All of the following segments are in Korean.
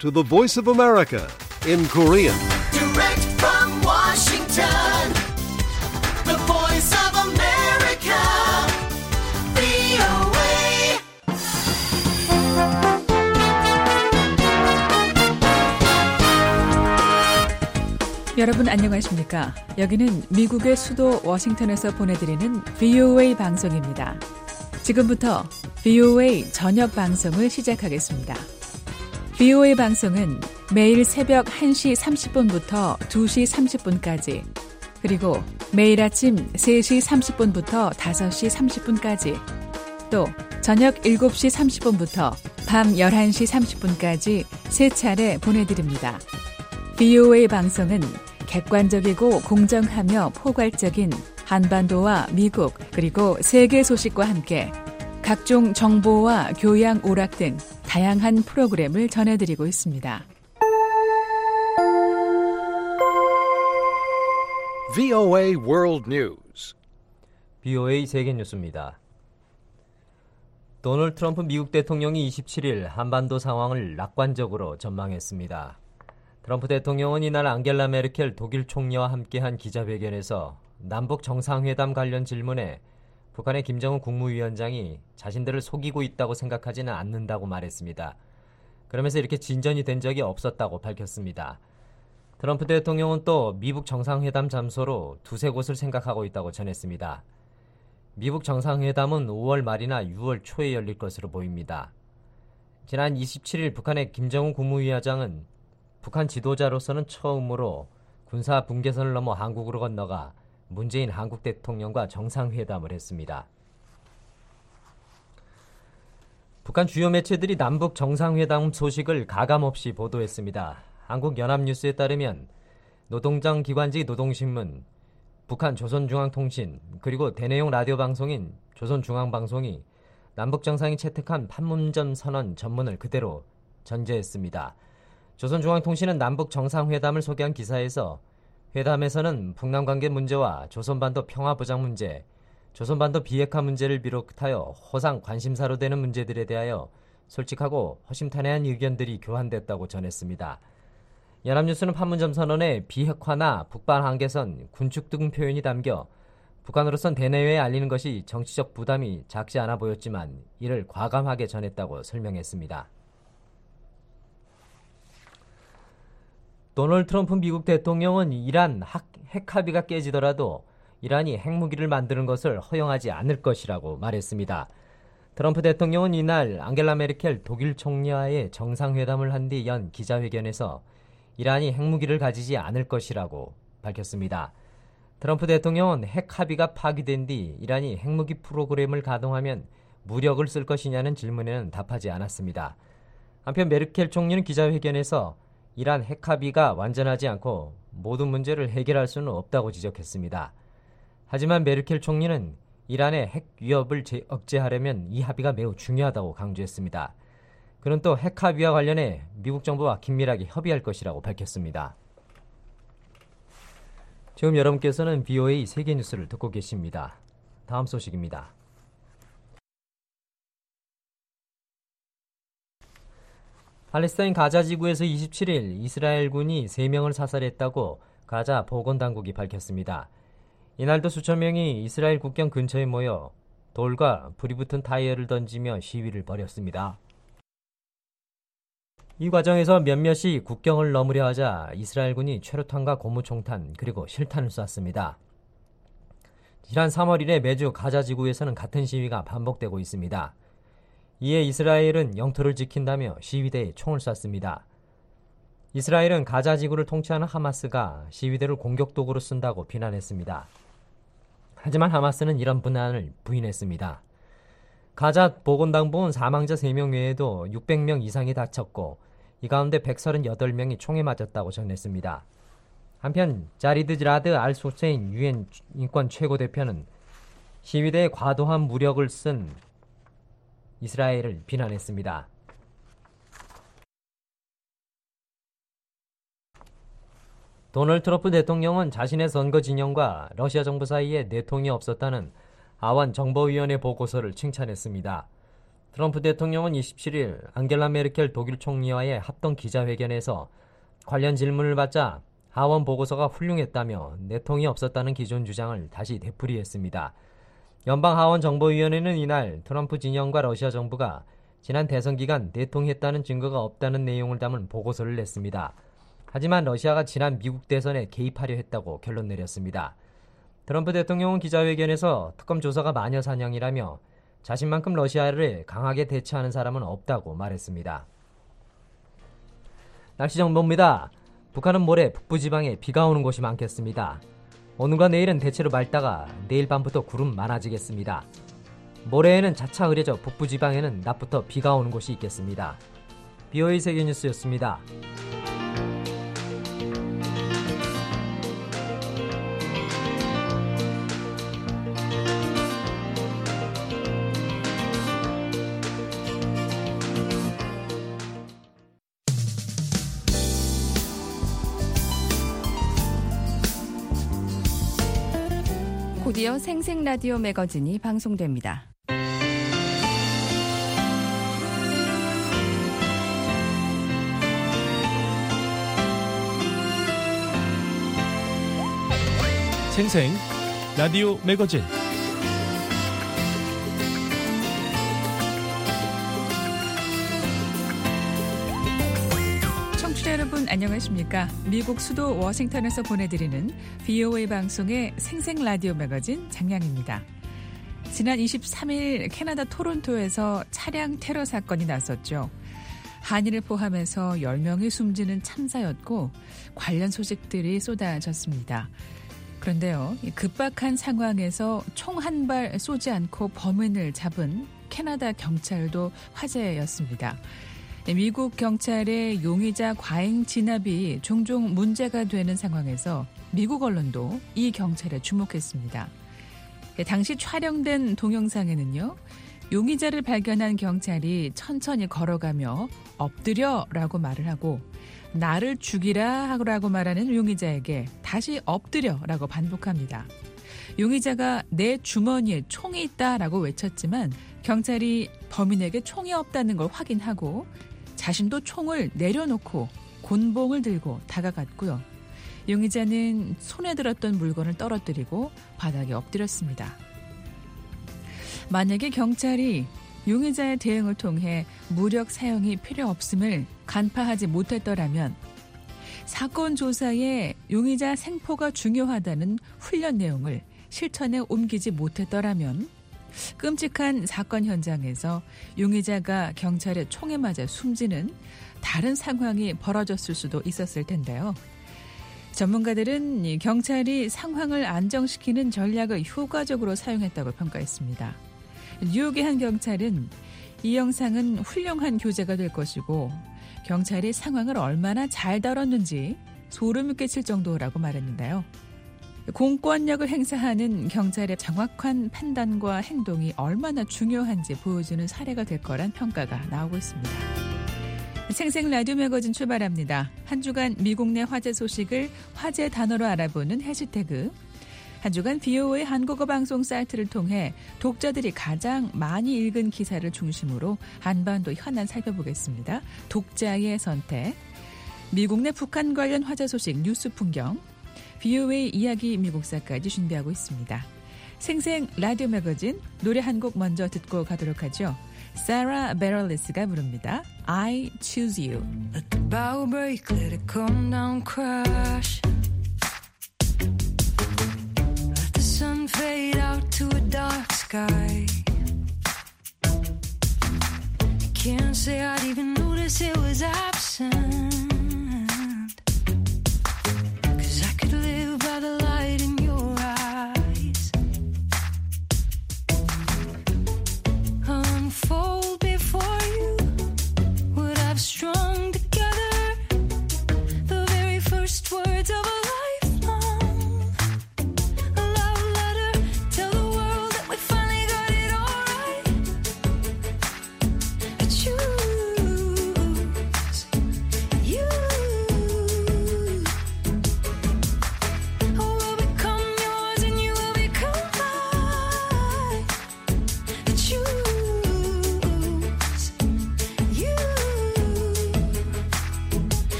to the Voice of America in Korean. Direct from Washington, the Voice of America, VOA. 여러분 안녕하십니까? 여기는 미국의 수도 워싱턴에서 보내드리는 VOA 방송입니다. 지금부터 VOA 저녁 방송을 시작하겠습니다. VOA 방송은 매일 새벽 1시 30분부터 2시 30분까지 그리고 매일 아침 3시 30분부터 5시 30분까지 또 저녁 7시 30분부터 밤 11시 30분까지 세 차례 보내드립니다. VOA 방송은 객관적이고 공정하며 포괄적인 한반도와 미국 그리고 세계 소식과 함께 각종 정보와 교양 오락 등 다양한 프로그램을 전해드리고 있습니다. VOA World News. VOA 세계 뉴스입니다. 도널드 트럼프 미국 대통령이 27일 한반도 상황을 낙관적으로 전망했습니다. 트럼프 대통령은 이날 앙겔라 메르켈 독일 총리와 함께한 기자회견에서 남북 정상회담 관련 질문에 북한의 김정은 국무위원장이 자신들을 속이고 있다고 생각하지는 않는다고 말했습니다. 그러면서 이렇게 진전이 된 적이 없었다고 밝혔습니다. 트럼프 대통령은 또 미북 정상회담 장소로 두세 곳을 생각하고 있다고 전했습니다. 미북 정상회담은 5월 말이나 6월 초에 열릴 것으로 보입니다. 지난 27일 북한의 김정은 국무위원장은 북한 지도자로서는 처음으로 군사 분계선을 넘어 한국으로 건너가 문재인 한국 대통령과 정상회담을 했습니다. 북한 주요 매체들이 남북 정상회담 소식을 가감없이 보도했습니다. 한국연합뉴스에 따르면 노동당 기관지 노동신문, 북한 조선중앙통신, 그리고 대내용 라디오 방송인 조선중앙방송이 남북 정상이 채택한 판문점 선언 전문을 그대로 전제했습니다. 조선중앙통신은 남북 정상회담을 소개한 기사에서 회담에서는 북남관계 문제와 조선반도 평화보장 문제, 조선반도 비핵화 문제를 비롯하여 호상 관심사로 되는 문제들에 대하여 솔직하고 허심탄회한 의견들이 교환됐다고 전했습니다. 연합뉴스는 판문점 선언에 비핵화나 북방 한계선, 군축 등 표현이 담겨 북한으로선 대내외에 알리는 것이 정치적 부담이 작지 않아 보였지만 이를 과감하게 전했다고 설명했습니다. 도널드 트럼프 미국 대통령은 이란 핵 합의가 깨지더라도 이란이 핵무기를 만드는 것을 허용하지 않을 것이라고 말했습니다. 트럼프 대통령은 이날 앙겔라 메르켈 독일 총리와의 정상회담을 한 뒤 연 기자회견에서 이란이 핵무기를 가지지 않을 것이라고 밝혔습니다. 트럼프 대통령은 핵 합의가 파기된 뒤 이란이 핵무기 프로그램을 가동하면 무력을 쓸 것이냐는 질문에는 답하지 않았습니다. 한편 메르켈 총리는 기자회견에서 이란 핵 합의가 완전하지 않고 모든 문제를 해결할 수는 없다고 지적했습니다. 하지만 메르켈 총리는 이란의 핵 위협을 억제하려면 이 합의가 매우 중요하다고 강조했습니다. 그는 또 핵 합의와 관련해 미국 정부와 긴밀하게 협의할 것이라고 밝혔습니다. 지금 여러분께서는 VOA 세계 뉴스를 듣고 계십니다. 다음 소식입니다. 팔레스타인 가자 지구에서 27일 이스라엘군이 3명을 사살했다고 가자 보건당국이 밝혔습니다. 이날도 수천 명이 이스라엘 국경 근처에 모여 돌과 불이 붙은 타이어를 던지며 시위를 벌였습니다. 이 과정에서 몇몇이 국경을 넘으려 하자 이스라엘군이 최루탄과 고무총탄 그리고 실탄을 쐈습니다. 지난 3월 1일 매주 가자 지구에서는 같은 시위가 반복되고 있습니다. 이에 이스라엘은 영토를 지킨다며 시위대에 총을 쐈습니다. 이스라엘은 가자 지구를 통치하는 하마스가 시위대를 공격도구로 쓴다고 비난했습니다. 하지만 하마스는 이런 비난을 부인했습니다. 가자 보건당국은 사망자 3명 외에도 600명 이상이 다쳤고 이 가운데 138명이 총에 맞았다고 전했습니다. 한편 자리드 라드 알 소세인 유엔 인권 최고대표는 시위대에 과도한 무력을 쓴 이스라엘을 비난했습니다. 도널드 트럼프 대통령은 자신의 선거 진영과 러시아 정부 사이에 내통이 없었다는 하원 정보위원회 보고서를 칭찬했습니다. 트럼프 대통령은 27일 앙겔라 메르켈 독일 총리와의 합동 기자회견에서 관련 질문을 받자 하원 보고서가 훌륭했다며 내통이 없었다는 기존 주장을 다시 되풀이했습니다. 연방하원정보위원회는 이날 트럼프 진영과 러시아 정부가 지난 대선 기간 내통했다는 증거가 없다는 내용을 담은 보고서를 냈습니다. 하지만 러시아가 지난 미국 대선에 개입하려 했다고 결론 내렸습니다. 트럼프 대통령은 기자회견에서 특검 조사가 마녀사냥이라며 자신만큼 러시아를 강하게 대처하는 사람은 없다고 말했습니다. 날씨 정보입니다. 북한은 모레 북부지방에 비가 오는 곳이 많겠습니다. 오늘과 내일은 대체로 맑다가 내일 밤부터 구름 많아지겠습니다. 모레에는 차차 흐려져 북부지방에는 낮부터 비가 오는 곳이 있겠습니다. BOA 세계뉴스였습니다. 곧이어 생생라디오 매거진이 방송됩니다. 생생 라디오 매거진 청취자 여러분 안녕하십니까? 미국 수도 워싱턴에서 보내드리는 VOA 방송의 생생 라디오 매거진 장량입니다. 지난 23일 캐나다 토론토에서 차량 테러 사건이 났었죠. 한인을 포함해서 10명이 숨지는 참사였고 관련 소식들이 쏟아졌습니다. 그런데요, 급박한 상황에서 총 한 발 쏘지 않고 범인을 잡은 캐나다 경찰도 화제였습니다. 미국 경찰의 용의자 과잉 진압이 종종 문제가 되는 상황에서 미국 언론도 이 경찰에 주목했습니다. 당시 촬영된 동영상에는요, 용의자를 발견한 경찰이 천천히 걸어가며 엎드려라고 말을 하고 나를 죽이라 라고 말하는 용의자에게 다시 엎드려라고 반복합니다. 용의자가 내 주머니에 총이 있다라고 외쳤지만 경찰이 범인에게 총이 없다는 걸 확인하고 자신도 총을 내려놓고 곤봉을 들고 다가갔고요. 용의자는 손에 들었던 물건을 떨어뜨리고 바닥에 엎드렸습니다. 만약에 경찰이 용의자의 대응을 통해 무력 사용이 필요 없음을 간파하지 못했더라면 사건 조사에 용의자 생포가 중요하다는 훈련 내용을 실천에 옮기지 못했더라면 끔찍한 사건 현장에서 용의자가 경찰의 총에 맞아 숨지는 다른 상황이 벌어졌을 수도 있었을 텐데요. 전문가들은 경찰이 상황을 안정시키는 전략을 효과적으로 사용했다고 평가했습니다. 뉴욕의 한 경찰은 이 영상은 훌륭한 교재가 될 것이고 경찰이 상황을 얼마나 잘 다뤘는지 소름이 끼칠 정도라고 말했는데요. 공권력을 행사하는 경찰의 정확한 판단과 행동이 얼마나 중요한지 보여주는 사례가 될 거란 평가가 나오고 있습니다. 생생 라디오 매거진 출발합니다. 한 주간 미국 내 화제 소식을 화제 단어로 알아보는 해시태그. 한 주간 VOA 한국어 방송 사이트를 통해 독자들이 가장 많이 읽은 기사를 중심으로 한반도 현안 살펴보겠습니다. 독자의 선택. 미국 내 북한 관련 화제 소식 뉴스 풍경. VOA 이야기 미국사까지 준비하고 있습니다. 생생 라디오 매거진 노래 한 곡 먼저 듣고 가도록 하죠. 사라 베럴리스가 부릅니다. I choose you. Let the bow break, let it come down, crash. Let the sun fade out to a dark sky. Can't say I'd even notice it was absent.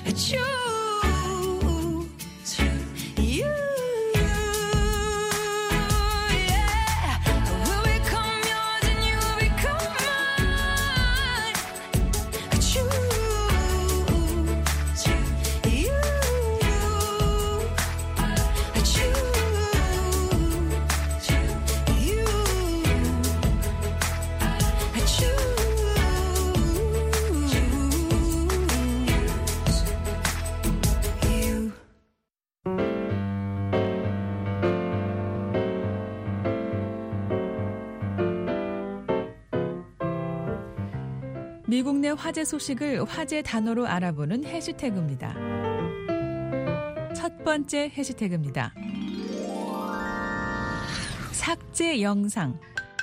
choose you. Yeah, we'll become yours and you will become mine. I choose you. I 미국 내 화제 소식을 화제 단어로 알아보는 해시태그입니다. 첫 번째 해시태그입니다. 삭제 영상.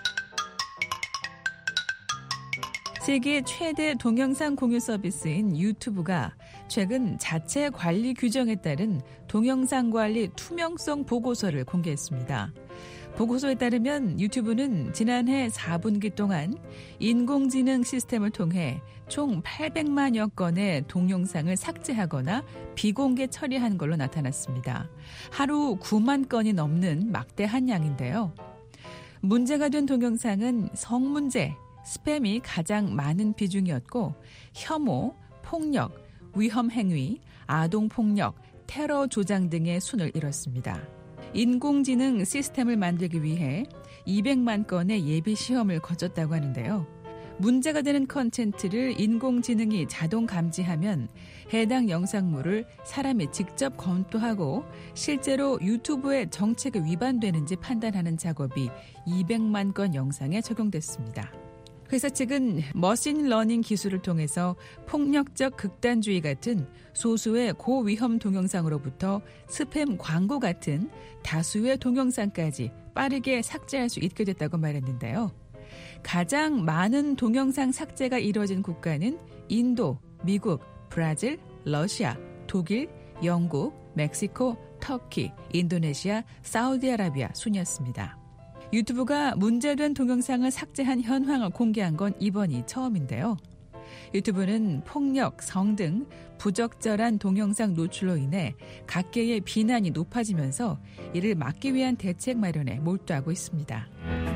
세계 최대 동영상 공유 서비스인 유튜브가 최근 자체 관리 규정에 따른 동영상 관리 투명성 보고서를 공개했습니다. 보고서에 따르면 유튜브는 지난해 4분기 동안 인공지능 시스템을 통해 총 800만여 건의 동영상을 삭제하거나 비공개 처리한 걸로 나타났습니다. 하루 9만 건이 넘는 막대한 양인데요. 문제가 된 동영상은 성문제, 스팸이 가장 많은 비중이었고 혐오, 폭력, 위험행위, 아동폭력, 테러 조장 등의 순을 이뤘습니다. 인공지능 시스템을 만들기 위해 200만 건의 예비 시험을 거쳤다고 하는데요. 문제가 되는 컨텐츠를 인공지능이 자동 감지하면 해당 영상물을 사람이 직접 검토하고 실제로 유튜브의 정책에 위반되는지 판단하는 작업이 200만 건 영상에 적용됐습니다. 회사 측은 머신러닝 기술을 통해서 폭력적 극단주의 같은 소수의 고위험 동영상으로부터 스팸 광고 같은 다수의 동영상까지 빠르게 삭제할 수 있게 됐다고 말했는데요. 가장 많은 동영상 삭제가 이루어진 국가는 인도, 미국, 브라질, 러시아, 독일, 영국, 멕시코, 터키, 인도네시아, 사우디아라비아 순이었습니다. 유튜브가 문제된 동영상을 삭제한 현황을 공개한 건 이번이 처음인데요. 유튜브는 폭력, 성 등 부적절한 동영상 노출로 인해 각계의 비난이 높아지면서 이를 막기 위한 대책 마련에 몰두하고 있습니다.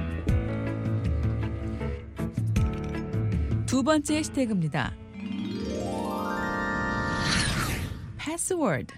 두 번째 해시태그입니다. 패스워드.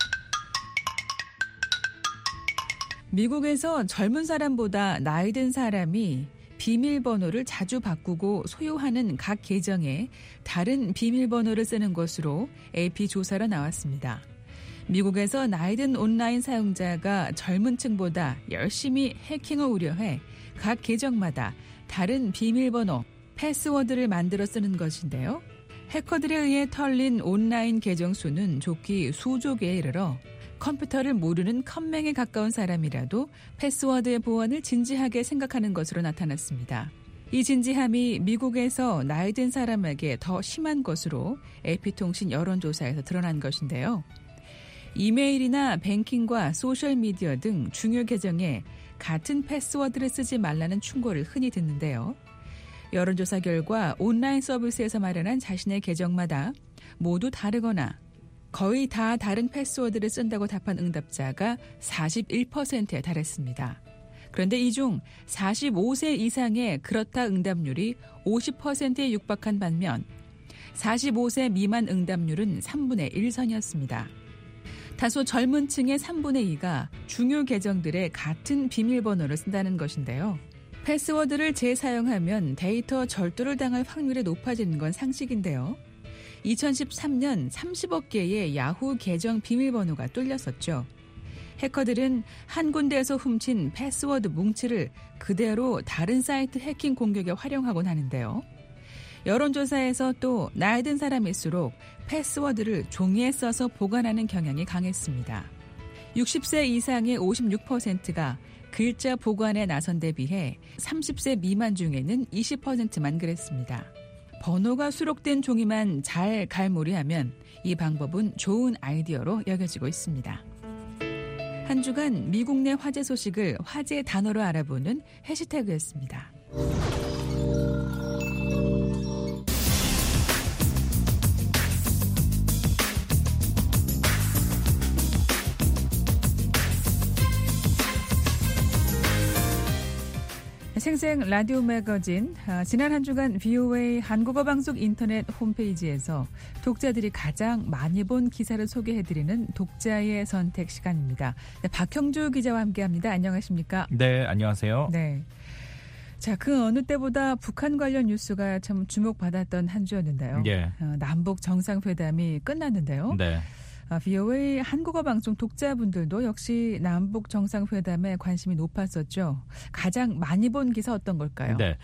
미국에서 젊은 사람보다 나이 든 사람이 비밀번호를 자주 바꾸고 소유하는 각 계정에 다른 비밀번호를 쓰는 것으로 AP 조사로 나왔습니다. 미국에서 나이 든 온라인 사용자가 젊은 층보다 열심히 해킹을 우려해 각 계정마다 다른 비밀번호, 패스워드를 만들어 쓰는 것인데요. 해커들에 의해 털린 온라인 계정 수는 좋게 수조 개에 이르러 컴퓨터를 모르는 컴맹에 가까운 사람이라도 패스워드의 보안을 진지하게 생각하는 것으로 나타났습니다. 이 진지함이 미국에서 나이 든 사람에게 더 심한 것으로 AP통신 여론조사에서 드러난 것인데요. 이메일이나 뱅킹과 소셜미디어 등 중요 계정에 같은 패스워드를 쓰지 말라는 충고를 흔히 듣는데요. 여론조사 결과 온라인 서비스에서 마련한 자신의 계정마다 모두 다르거나 거의 다 다른 패스워드를 쓴다고 답한 응답자가 41%에 달했습니다. 그런데 이 중 45세 이상의 그렇다 응답률이 50%에 육박한 반면 45세 미만 응답률은 3분의 1선이었습니다. 다소 젊은 층의 3분의 2가 중요 계정들의 같은 비밀번호를 쓴다는 것인데요. 패스워드를 재사용하면 데이터 절도를 당할 확률이 높아지는 건 상식인데요. 2013년 30억 개의 야후 계정 비밀번호가 뚫렸었죠. 해커들은 한 군데에서 훔친 패스워드 뭉치를 그대로 다른 사이트 해킹 공격에 활용하곤 하는데요. 여론조사에서 또 나이 든 사람일수록 패스워드를 종이에 써서 보관하는 경향이 강했습니다. 60세 이상의 56%가 글자 보관에 나선 데 비해 30세 미만 중에는 20%만 그랬습니다. 번호가 수록된 종이만 잘 갈무리하면 이 방법은 좋은 아이디어로 여겨지고 있습니다. 한 주간 미국 내 화제 소식을 화제 단어로 알아보는 해시태그였습니다. 생생 라디오 매거진 지난 한 주간 VOA 한국어 방송 인터넷 홈페이지에서 독자들이 가장 많이 본 기사를 소개해드리는 독자의 선택 시간입니다. 네, 박형주 기자와 함께합니다. 안녕하십니까? 네, 안녕하세요. 네. 자, 그 어느 때보다 북한 관련 뉴스가 참 주목받았던 한 주였는데요. 예. 남북 정상회담이 끝났는데요. 네. VOA 한국어 방송 독자분들도 역시 남북 정상회담에 관심이 높았었죠. 가장 많이 본 기사 어떤 걸까요? 네.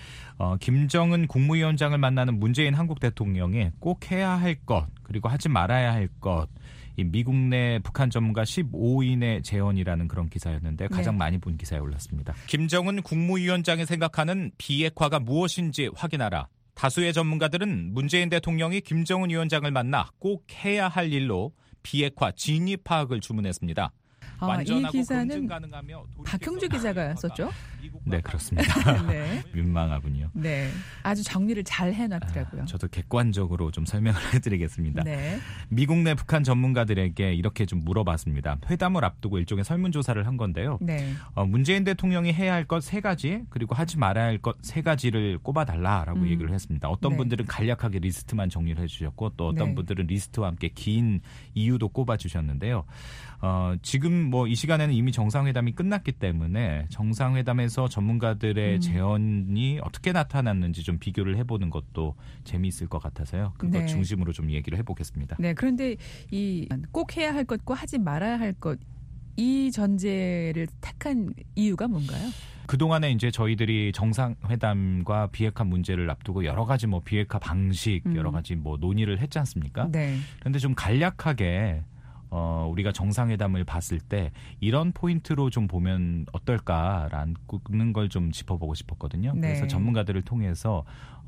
김정은 국무위원장을 만나는 문재인 한국 대통령이 꼭 해야 할 것, 그리고 하지 말아야 할 것, 이 미국 내 북한 전문가 15인의 재언이라는 그런 기사였는데 가장 많이 본 기사에 올랐습니다. 김정은 국무위원장이 생각하는 비핵화가 무엇인지 확인하라. 다수의 전문가들은 문재인 대통령이 김정은 위원장을 만나 꼭 해야 할 일로 비핵화 진입 파악을 주문했습니다. 이 기사는 박형주 기자가 썼죠? 네, 그렇습니다. 네. 민망하군요. 네, 아주 정리를 잘 해놨더라고요. 저도 객관적으로 좀 설명을 해드리겠습니다. 네. 미국 내 북한 전문가들에게 이렇게 좀 물어봤습니다. 회담을 앞두고 일종의 설문조사를 한 건데요. 네. 문재인 대통령이 해야 할 것 3가지, 그리고 하지 말아야 할 것 3가지를 꼽아달라라고 얘기를 했습니다. 어떤 네. 분들은 간략하게 리스트만 정리를 해주셨고 또 어떤 네. 분들은 리스트와 함께 긴 이유도 꼽아주셨는데요. 지금 뭐 이 시간에는 이미 정상회담이 끝났기 때문에 정상회담에서 전문가들의 재언이 어떻게 나타났는지 좀 비교를 해보는 것도 재미있을 것 같아서요. 그것 네. 중심으로 좀 얘기를 해보겠습니다. 네, 그런데 이 꼭 해야 할 것과 하지 말아야 할 것, 이 전제를 택한 이유가 뭔가요? 그동안에 이제 저희들이 정상회담과 비핵화 문제를 앞두고 여러 가지 뭐 비핵화 방식, 여러 가지 뭐 논의를 했지 않습니까? 네. 그런데 좀 간략하게 우리가 정상회담을 봤을 때 이런 포인트로 좀 보면 어떨까라는 걸 좀 짚어보고 싶었거든요. 네. 그래서 전문가들을 통해서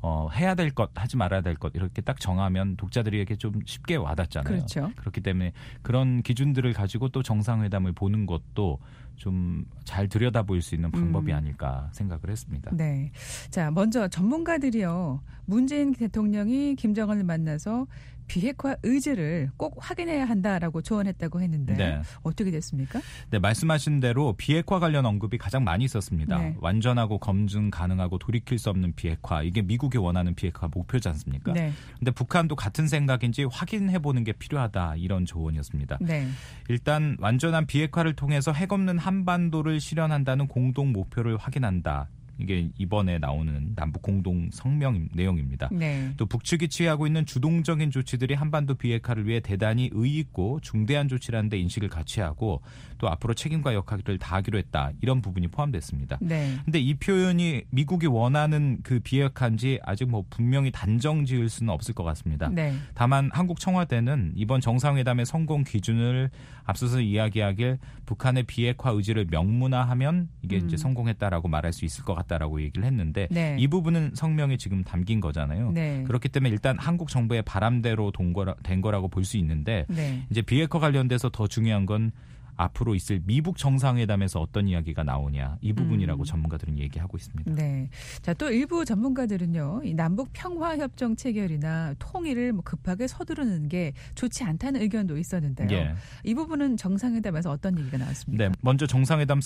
해야 될 것, 하지 말아야 될 것 이렇게 딱 정하면 독자들에게 좀 쉽게 와닿잖아요. 그렇죠. 그렇기 때문에 그런 기준들을 가지고 또 정상회담을 보는 것도 좀 잘 들여다볼 수 있는 방법이 아닐까 생각을 했습니다. 네. 자, 먼저 전문가들이요. 문재인 대통령이 김정은을 만나서 비핵화 의지를 꼭 확인해야 한다라고 조언했다고 했는데 네. 어떻게 됐습니까? 네, 말씀하신 대로 비핵화 관련 언급이 가장 많이 있었습니다. 네. 완전하고 검증 가능하고 돌이킬 수 없는 비핵화, 이게 미국이 원하는 비핵화 목표지 않습니까? 네. 근데 북한도 같은 생각인지 확인해보는 게 필요하다, 이런 조언이었습니다. 네. 일단 완전한 비핵화를 통해서 핵 없는 한반도를 실현한다는 공동 목표를 확인한다. 이게 이번에 나오는 남북 공동 성명 내용입니다. 네. 또 북측이 취하고 있는 주동적인 조치들이 한반도 비핵화를 위해 대단히 의의 있고 중대한 조치라는 데 인식을 같이 하고 또 앞으로 책임과 역할을 다하기로 했다. 이런 부분이 포함됐습니다. 네. 근데 이 표현이 미국이 원하는 그 비핵화인지 아직 뭐 분명히 단정 지을 수는 없을 것 같습니다. 네. 다만 한국 청와대는 이번 정상회담의 성공 기준을 앞서서 이야기하길 북한의 비핵화 의지를 명문화하면 이게 이제 성공했다라고 말할 수 있을 것 같다라고 얘기를 했는데 네. 이 부분은 성명에 지금 담긴 거잖아요. 네. 그렇기 때문에 일단 한국 정부의 바람대로 된 거라고 볼 수 있는데 네. 이제 비핵화 관련돼서 더 중요한 건 앞으로 있을 미북 정상회담에서 어떤 이야기가 나오냐 이 부분이라고 전문가들은 얘기하고 있습니다. 네. 자, 또 일부 전문가들은요, 이 남북 평화협정 체결이나 통일을 뭐 급하게 서두르는 게 좋지 않다는 의견도 있었는데요. 예. 이 부분은 정상회담에서 어떤 얘기가 나왔습니까? 네, 먼저 정상회담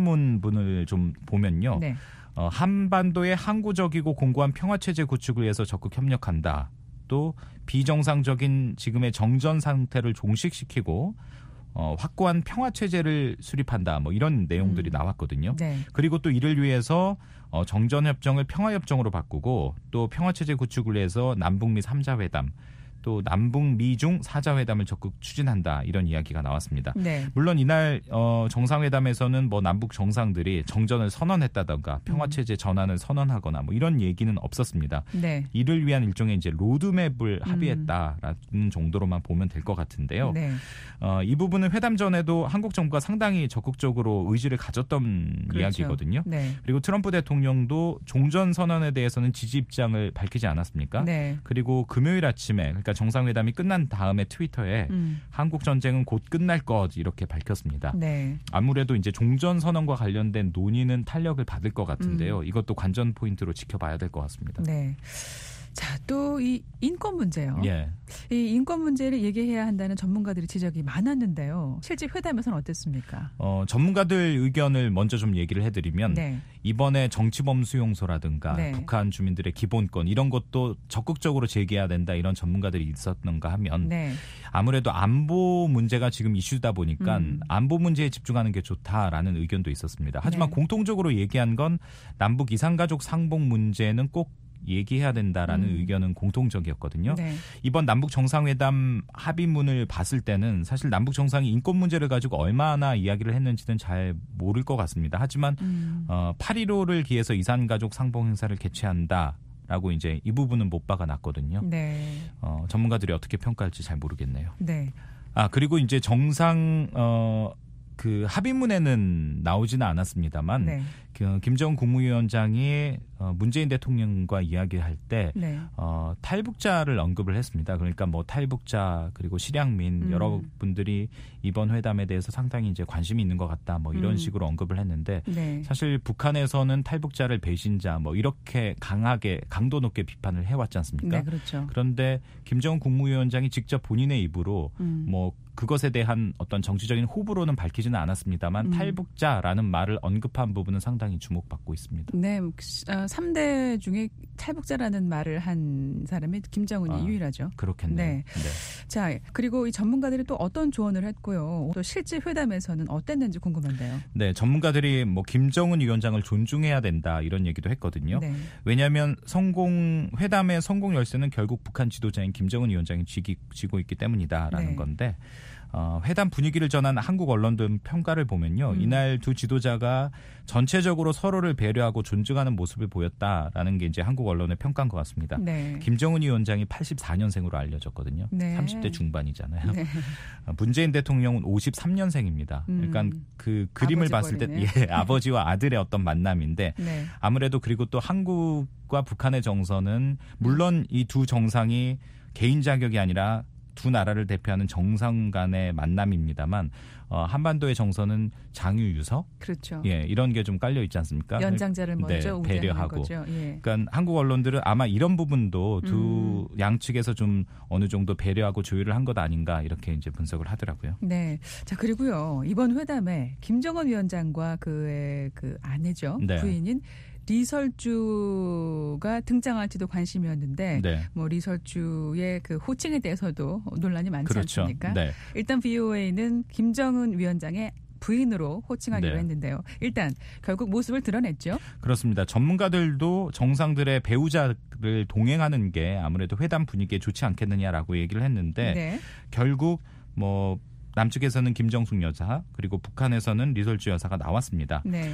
선언문을 좀 보면요. 네. 한반도의 항구적이고 공고한 평화체제 구축을 위해서 적극 협력한다. 또 비정상적인 지금의 정전 상태를 종식시키고 확고한 평화체제를 수립한다. 뭐 이런 내용들이 나왔거든요. 네. 그리고 또 이를 위해서 정전협정을 평화협정으로 바꾸고 또 평화체제 구축을 위해서 남북미 3자회담 또 남북 미중 4자회담을 적극 추진한다 이런 이야기가 나왔습니다. 네. 물론 이날 정상회담에서는 뭐 남북 정상들이 정전을 선언했다던가 평화체제 전환을 선언하거나 뭐 이런 얘기는 없었습니다. 네. 이를 위한 일종의 이제 로드맵을 합의했다라는 정도로만 보면 될 것 같은데요. 네. 이 부분은 회담 전에도 한국 정부가 상당히 적극적으로 의지를 가졌던 그렇죠. 이야기거든요. 네. 그리고 트럼프 대통령도 종전 선언에 대해서는 지지 입장을 밝히지 않았습니까? 네. 그리고 금요일 아침에 그러니까 정상회담이 끝난 다음에 트위터에 한국 전쟁은 곧 끝날 것 이렇게 밝혔습니다. 네. 아무래도 이제 종전 선언과 관련된 논의는 탄력을 받을 것 같은데요. 이것도 관전 포인트로 지켜봐야 될 것 같습니다. 네. 자, 또 이 인권 문제요. 예. 이 인권 문제를 얘기해야 한다는 전문가들의 지적이 많았는데요. 실제 회담에서는 어땠습니까? 전문가들 의견을 먼저 좀 얘기를 해드리면 네. 이번에 정치범 수용소라든가 네. 북한 주민들의 기본권 이런 것도 적극적으로 제기해야 된다 이런 전문가들이 있었는가 하면 네. 아무래도 안보 문제가 지금 이슈다 보니까 안보 문제에 집중하는 게 좋다라는 의견도 있었습니다. 하지만 네. 공통적으로 얘기한 건 남북 이산가족 상봉 문제는 꼭 얘기해야 된다라는 의견은 공통적이었거든요. 네. 이번 남북 정상회담 합의문을 봤을 때는 사실 남북 정상이 인권 문제를 가지고 얼마나 이야기를 했는지는 잘 모를 것 같습니다. 하지만 8.15를 기해서 이산가족 상봉 행사를 개최한다라고 이제 이 부분은 못 박아 놨거든요. 네. 전문가들이 어떻게 평가할지 잘 모르겠네요. 네. 그리고 이제 정상 그 합의문에는 나오지는 않았습니다만 네. 김정은 국무위원장이 문재인 대통령과 이야기할 때 네. 탈북자를 언급을 했습니다. 그러니까 뭐 탈북자 그리고 실향민 여러분들이 이번 회담에 대해서 상당히 이제 관심이 있는 것 같다. 뭐 이런 식으로 언급을 했는데 네. 사실 북한에서는 탈북자를 배신자 뭐 이렇게 강하게 강도 높게 비판을 해왔지 않습니까? 네, 그렇죠. 그런데 김정은 국무위원장이 직접 본인의 입으로 뭐 그것에 대한 어떤 정치적인 호불호는 밝히지는 않았습니다만 탈북자라는 말을 언급한 부분은 상당히 주목받고 있습니다. 네, 3대 중에 탈북자라는 말을 한 사람이 김정은이 유일하죠. 그렇겠네요. 네. 네. 자, 그리고 이 전문가들이 또 어떤 조언을 했고요. 또 실제 회담에서는 어땠는지 궁금한데요. 네, 전문가들이 뭐 김정은 위원장을 존중해야 된다 이런 얘기도 했거든요. 네. 왜냐하면 회담의 성공 열쇠는 결국 북한 지도자인 김정은 위원장이 쥐고 있기 때문이다라는 네. 건데 회담 분위기를 전한 한국 언론들 평가를 보면요. 이날 두 지도자가 전체적으로 서로를 배려하고 존중하는 모습을 보였다라는 게 이제 한국 언론의 평가인 것 같습니다. 네. 김정은 위원장이 84년생으로 알려졌거든요. 네. 30대 중반이잖아요. 네. 문재인 대통령은 53년생입니다. 그러니까 그 그림을 봤을 때 아버지와 아들의 어떤 만남인데 네. 아무래도 그리고 또 한국과 북한의 정서는 물론 이 두 정상이 개인 자격이 아니라 두 나라를 대표하는 정상 간의 만남입니다만 한반도의 정서는 장유유서 그렇죠. 이런 게 좀 깔려 있지 않습니까? 연장자를 먼저 우대하는 배려하고. 거죠. 예. 그러니까 한국 언론들은 아마 이런 부분도 두 양측에서 좀 어느 정도 배려하고 조율을 한 것 아닌가 이렇게 이제 분석을 하더라고요. 네. 자, 그리고요. 이번 회담에 김정은 위원장과 그의 그 아내죠. 네. 부인인 리설주가 등장할지도 관심이었는데 네. 뭐 리설주의 그 호칭에 대해서도 논란이 많지 그렇죠. 않습니까? 네. 일단 BOA는 김정은 위원장의 부인으로 호칭하기로 네. 했는데요. 일단 결국 모습을 드러냈죠. 그렇습니다. 전문가들도 정상들의 배우자를 동행하는 게 아무래도 회담 분위기에 좋지 않겠느냐라고 얘기를 했는데 네. 결국 뭐 남측에서는 김정숙 여사 그리고 북한에서는 리설주 여사가 나왔습니다. 네.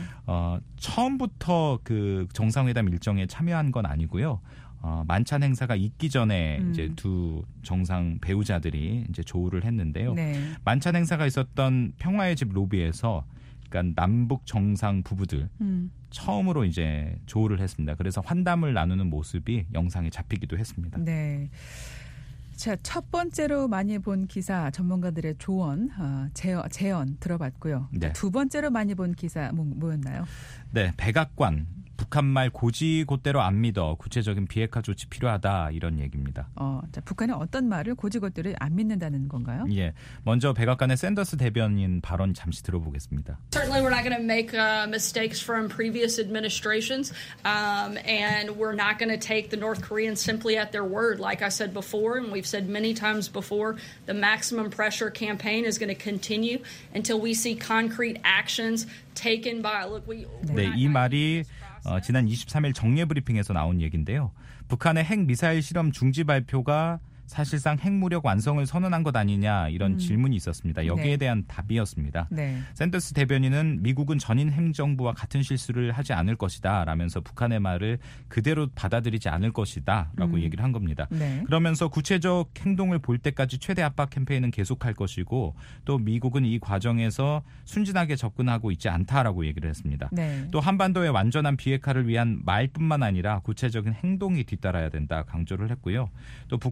처음부터 그 정상회담 일정에 참여한 건 아니고요. 만찬 행사가 있기 전에 이제 두 정상 배우자들이 이제 조우를 했는데요. 네. 만찬 행사가 있었던 평화의 집 로비에서 그러니까 남북 정상 부부들 처음으로 이제 조우를 했습니다. 그래서 환담을 나누는 모습이 영상에 잡히기도 했습니다. 네. 자, 첫 번째로 많이 본 기사 전문가들의 조언, 제언 들어봤고요. 네. 두 번째로 많이 본 기사 뭐였나요? 네, 백악관 북한말 고지곧대로 안 믿어 구체적인 비핵화 조치 필요하다 이런 얘기입니다. 자, 북한의 어떤 말을 고지곧대로 안 믿는다는 건가요? 예, 먼저 백악관의 샌더스 대변인 발언 잠시 들어보겠습니다. Certainly, we're not going to make mistakes from previous administrations, and we're not going to take the North Koreans simply at their word. Like I said before, and we've said many times before, the maximum pressure campaign is going to continue until we see concrete actions taken by. Look, 네, 이 말이 지난 23일 정례 브리핑에서 나온 얘기인데요. 북한의 핵 미사일 실험 중지 발표가 사실상 핵무력 완성을 선언한 것 아니냐 이런 질문이 있었습니다. 여기에 네. 대한 답이었습니다. 네. 샌더스 대변인은 미국은 전임 행정부와 같은 실수를 하지 않을 것이다 라면서 북한의 말을 그대로 받아들이지 않을 것이다 라고 얘기를 한 겁니다. 네. 그러면서 구체적 행동을 볼 때까지 최대 압박 캠페인은 계속할 것이고 또 미국은 이 과정에서 순진하게 접근하고 있지 않다라고 얘기를 했습니다. 네. 또 한반도의 완전한 비핵화를 위한 말뿐만 아니라 구체적인 행동이 뒤따라야 된다 강조를 했고요. 또 북한으로부터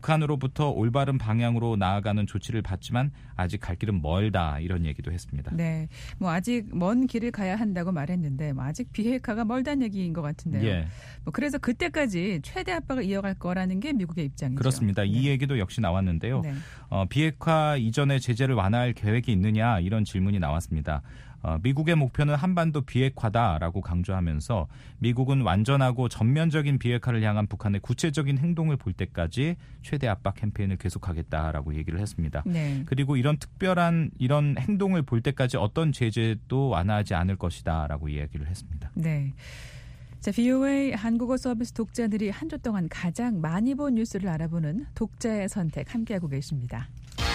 이제부터 올바른 방향으로 나아가는 조치를 받지만 아직 갈 길은 멀다 이런 얘기도 했습니다. 네, 뭐 아직 먼 길을 가야 한다고 말했는데 뭐 아직 비핵화가 멀다는 얘기인 것 같은데요. 예. 뭐 그래서 그때까지 최대 압박을 이어갈 거라는 게 미국의 입장이죠. 그렇습니다. 네. 이 얘기도 역시 나왔는데요. 네. 비핵화 이전에 제재를 완화할 계획이 있느냐 이런 질문이 나왔습니다. 미국의 목표는 한반도 비핵화다라고 강조하면서 미국은 완전하고 전면적인 비핵화를 향한 북한의 구체적인 행동을 볼 때까지 최대 압박 캠페인을 계속하겠다라고 얘기를 했습니다. 네. 그리고 이런 특별한 이런 행동을 볼 때까지 어떤 제재도 완화하지 않을 것이다라고 이야기를 했습니다. 네. 자, VOA 한국어 서비스 독자들이 한 주 동안 가장 많이 본 뉴스를 알아보는 독자의 선택 함께하고 계십니다.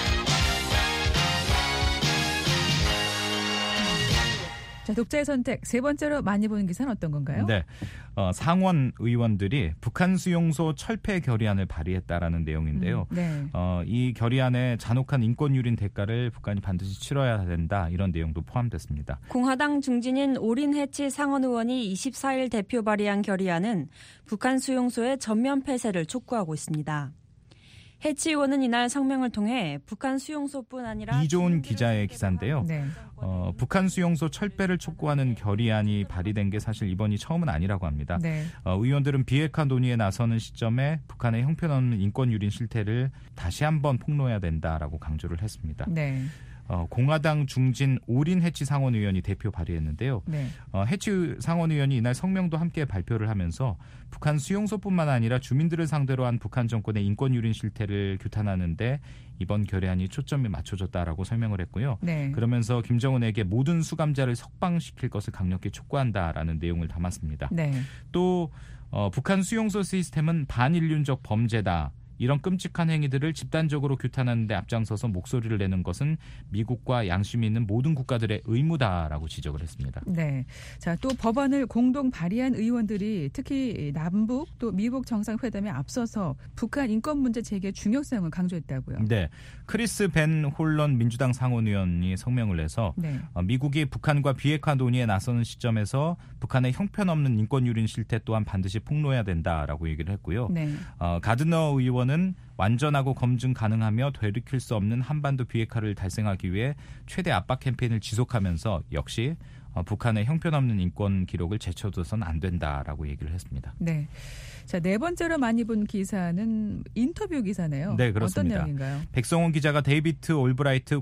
자, 독자의 선택 세 번째로 많이 본 기사는 어떤 건가요? 네, 상원 의원들이 북한 수용소 철폐 결의안을 발의했다라는 내용인데요. 네. 이 결의안에 잔혹한 인권 유린 대가를 북한이 반드시 치러야 된다 이런 내용도 포함됐습니다. 공화당 중진인 오린 해치 상원 의원이 24일 대표 발의한 결의안은 북한 수용소의 전면 폐쇄를 촉구하고 있습니다. 해치 의원은 이날 성명을 통해 북한 수용소뿐 아니라 이조은 기자의 기사인데요. 네. 북한 수용소 철폐를 촉구하는 결의안이 발의된 게 사실 이번이 처음은 아니라고 합니다. 네. 의원들은 비핵화 논의에 나서는 시점에 북한의 형편없는 인권 유린 실태를 다시 한번 폭로해야 된다라고 강조를 했습니다. 네. 공화당 중진 오린 해치 상원 의원이 대표 발의했는데요. 네. 해치 상원 의원이 이날 성명도 함께 발표를 하면서 북한 수용소뿐만 아니라 주민들을 상대로 한 북한 정권의 인권 유린 실태를 규탄하는데 이번 결의안이 초점이 맞춰졌다라고 설명을 했고요. 네. 그러면서 김정은에게 모든 수감자를 석방시킬 것을 강력히 촉구한다라는 내용을 담았습니다. 네. 또 북한 수용소 시스템은 반인륜적 범죄다. 이런 끔찍한 행위들을 집단적으로 규탄하는 데 앞장서서 목소리를 내는 것은 미국과 양심이 있는 모든 국가들의 의무다라고 지적을 했습니다. 네. 자, 또 법안을 공동 발의한 의원들이 특히 남북 또 미국 정상회담에 앞서서 북한 인권 문제 제기의 중요성을 강조했다고요. 네. 크리스 벤 홀런 민주당 상원의원이 성명을 내서 네. 미국이 북한과 비핵화 논의에 나서는 시점에서 북한의 형편없는 인권 유린 실태 또한 반드시 폭로해야 된다라고 얘기를 했고요. 네. 가드너 의원은 완전하고 검증 가능하며 되돌릴 수 없는 한반도 비핵화를 달성하기 위해 최대 압박 캠페인을 지속하면서 역시 북한의 형편없는 인권 기록을 제쳐둬서는 안 된다라고 얘기를 했습니다. 네. 자, 네 번째로 많이 본 기사는 인터뷰 기사네요. 네, 그렇습니다. 어떤 내용인가요? 백성원 기자가 데이비드 올브라이트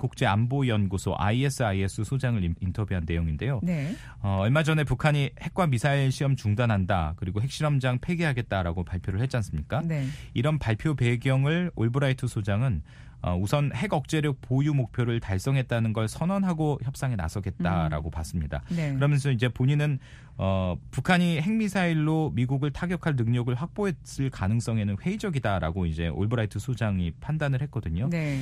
과학국제안보연구소 ISIS 소장을 인터뷰한 내용인데요. 네. 얼마 전에 북한이 핵과 미사일 시험 중단한다. 그리고 핵실험장 폐기하겠다라고 발표를 했지 않습니까? 네. 이런 발표 배경을 올브라이트 소장은 우선 핵 억제력 보유 목표를 달성했다는 걸 선언하고 협상에 나서겠다라고 봤습니다. 네. 그러면서 이제 본인은 북한이 핵미사일로 미국을 타격할 능력을 확보했을 가능성에는 회의적이다라고 이제 올브라이트 소장이 판단을 했거든요. 네.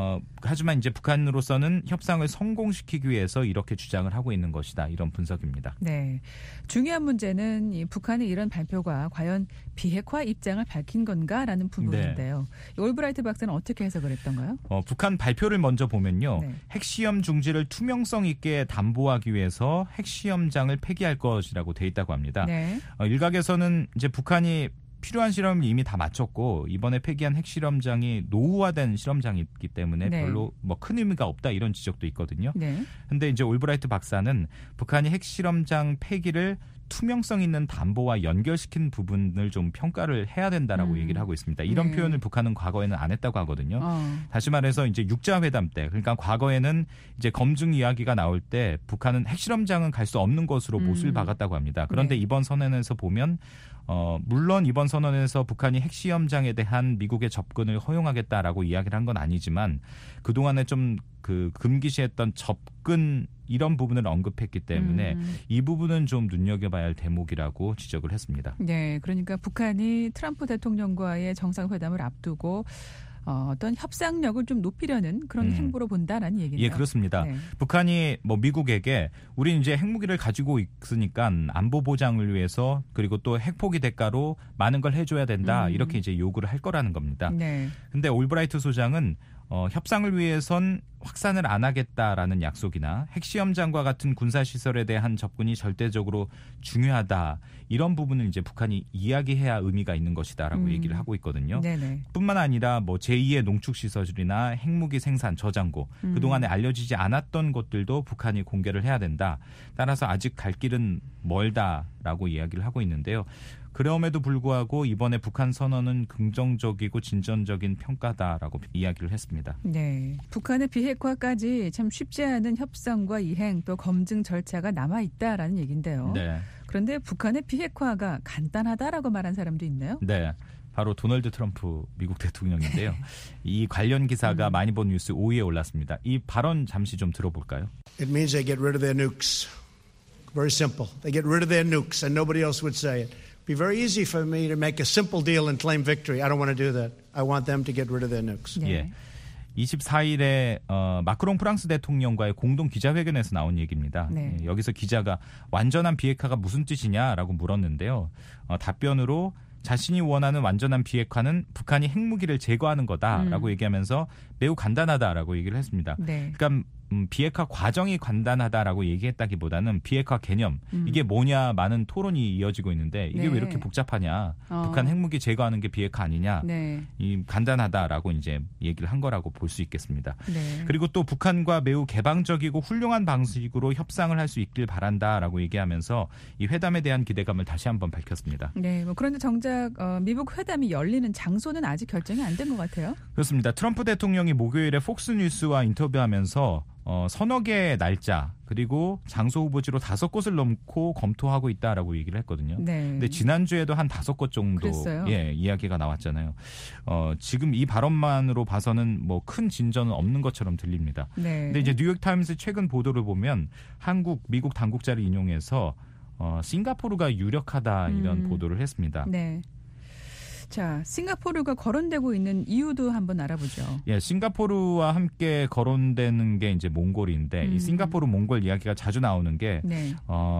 하지만 이제 북한으로서는 협상을 성공시키기 위해서 이렇게 주장을 하고 있는 것이다. 이런 분석입니다. 네. 중요한 문제는 이 북한의 이런 발표가 과연 비핵화 입장을 밝힌 건가라는 부분인데요. 네. 올브라이트 박사는 어떻게 해석을 했던가요? 북한 발표를 먼저 보면요. 네. 핵시험 중지를 투명성 있게 담보하기 위해서 핵시험장을 폐기할 것이라고 돼 있다고 합니다. 네. 일각에서는 이제 북한이 필요한 실험을 이미 다 마쳤고 이번에 폐기한 핵실험장이 노후화된 실험장이기 때문에 네. 별로 뭐 큰 의미가 없다 이런 지적도 있거든요. 네. 근데 이제 올브라이트 박사는 북한이 핵실험장 폐기를 투명성 있는 담보와 연결시킨 부분을 좀 평가를 해야 된다라고 얘기를 하고 있습니다. 이런 네. 표현을 북한은 과거에는 안 했다고 하거든요. 다시 말해서 이제 육자회담 때, 그러니까 과거에는 이제 검증 이야기가 나올 때 북한은 핵실험장은 갈 수 없는 것으로 못을 박았다고 합니다. 그런데 네. 이번 선언에서 보면 물론 이번 선언에서 북한이 핵시험장에 대한 미국의 접근을 허용하겠다라고 이야기를 한 건 아니지만 그동안에 좀 금기시했던 접근 이런 부분을 언급했기 때문에 이 부분은 좀 눈여겨봐야 할 대목이라고 지적을 했습니다. 네, 그러니까 북한이 트럼프 대통령과의 정상회담을 앞두고 어떤 협상력을 좀 높이려는 그런 행보로 본다라는 얘기네요. 예, 그렇습니다. 네. 북한이 미국에게 우리 이제 핵무기를 가지고 있으니까 안보 보장을 위해서 그리고 또 핵포기 대가로 많은 걸 해줘야 된다 이렇게 이제 요구를 할 거라는 겁니다. 네. 근데 올브라이트 소장은 협상을 위해선 확산을 안 하겠다라는 약속이나 핵시험장과 같은 군사시설에 대한 접근이 절대적으로 중요하다. 이런 부분을 이제 북한이 이야기해야 의미가 있는 것이다라고 얘기를 하고 있거든요. 네네. 뿐만 아니라 뭐 제2의 농축시설이나 핵무기 생산 저장고 그동안에 알려지지 않았던 것들도 북한이 공개를 해야 된다. 따라서 아직 갈 길은 멀다라고 이야기를 하고 있는데요. 그럼에도 불구하고 이번에 북한 선언은 긍정적이고 진전적인 평가다라고 이야기를 했습니다. 네, 북한의 비핵화까지 참 쉽지 않은 협상과 이행 또 검증 절차가 남아있다라는 얘기인데요. 네. 그런데 북한의 비핵화가 간단하다라고 말한 사람도 있나요? 네. 바로 도널드 트럼프 미국 대통령인데요. 이 관련 기사가 많이 본 뉴스 5위에 올랐습니다. 이 발언 잠시 좀 들어볼까요? It means they get rid of their nukes. Very simple. They get rid of their nukes and nobody else would say it. It'd be very easy for me to make a simple deal and claim victory. I don't want to do that. I want them to get rid of their nukes. 네. 예. 24일에 마크롱 프랑스 대통령과의 공동 기자회견에서 나온 얘기입니다. 네. 예, 여기서 기자가 완전한 비핵화가 무슨 뜻이냐라고 물었는데요. 답변으로 자신이 원하는 완전한 비핵화는 북한이 핵무기를 제거하는 거다라고 얘기하면서 매우 간단하다라고 얘기를 했습니다. 네. 그러니까 비핵화 과정이 간단하다라고 얘기했다기보다는 비핵화 개념 이게 뭐냐 많은 토론이 이어지고 있는데 이게 네. 왜 이렇게 복잡하냐? 북한 핵무기 제거하는 게 비핵화 아니냐? 네. 이 간단하다라고 이제 얘기를 한 거라고 볼 수 있겠습니다. 네. 그리고 또 북한과 매우 개방적이고 훌륭한 방식으로 협상을 할 수 있길 바란다라고 얘기하면서 이 회담에 대한 기대감을 다시 한번 밝혔습니다. 네, 뭐 그런데 정작 미국 회담이 열리는 장소는 아직 결정이 안 된 것 같아요. 그렇습니다. 트럼프 대통령이 목요일에 폭스뉴스와 인터뷰하면서 서너 개의 날짜 그리고 장소 후보지로 5곳을 넘고 검토하고 있다라고 얘기를 했거든요. 네. 근데 지난주에도 한 5곳 정도 그랬어요? 예, 이야기가 나왔잖아요. 지금 이 발언만으로 봐서는 뭐 큰 진전은 없는 것처럼 들립니다. 네. 근데 이제 뉴욕타임스 최근 보도를 보면 한국, 미국 당국자를 인용해서 싱가포르가 유력하다 이런 보도를 했습니다. 네. 자, 싱가포르가 거론되고 있는 이유도 한번 알아보죠. 예, 싱가포르와 함께 거론되는 게 이제 몽골인데 이 싱가포르 몽골 이야기가 자주 나오는 게 네.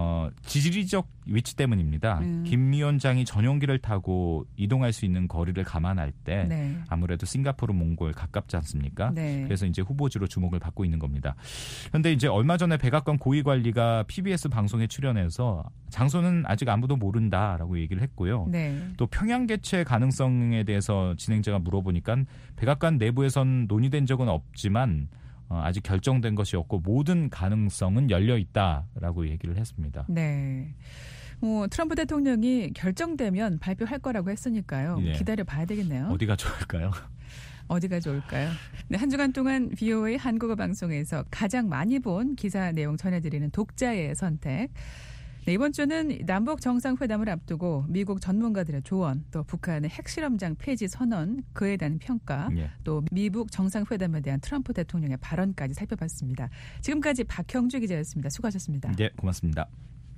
지리적 위치 때문입니다. 김 위원장이 전용기를 타고 이동할 수 있는 거리를 감안할 때 네. 아무래도 싱가포르 몽골 가깝지 않습니까? 네. 그래서 이제 후보지로 주목을 받고 있는 겁니다. 그런데 이제 얼마 전에 백악관 고위 관리가 PBS 방송에 출연해서 장소는 아직 아무도 모른다라고 얘기를 했고요. 네. 또 평양 개최 가능성에 대해서 진행자가 물어보니까 백악관 내부에선 논의된 적은 없지만 아직 결정된 것이 없고 모든 가능성은 열려 있다라고 얘기를 했습니다. 네. 트럼프 대통령이 결정되면 발표할 거라고 했으니까요. 예. 기다려 봐야 되겠네요. 어디가 좋을까요? 어디가 좋을까요? 네, 한 주간 동안 VOA 한국어 방송에서 가장 많이 본 기사 내용 전해드리는 독자의 선택. 네, 이번 주는 남북 정상회담을 앞두고 미국 전문가들의 조언, 또 북한의 핵실험장 폐지 선언, 그에 대한 평가, 예. 또 미국 정상회담에 대한 트럼프 대통령의 발언까지 살펴봤습니다. 지금까지 박형주 기자였습니다. 수고하셨습니다. 네, 고맙습니다.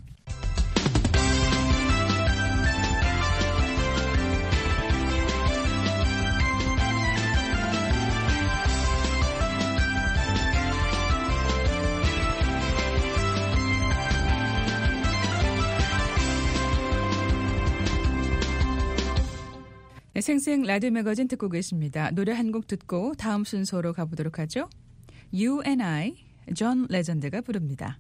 네, 생생 라디오 매거진 듣고 계십니다. 노래 한 곡 듣고 다음 순서로 가보도록 하죠. You and I, 존 레전드가 부릅니다.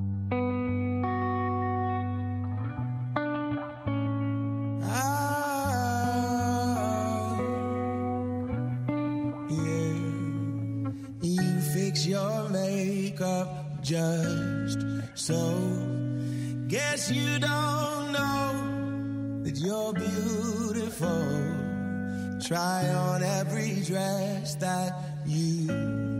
You fix your makeup just so. Guess you don't know that you're beautiful. Try on every dress that you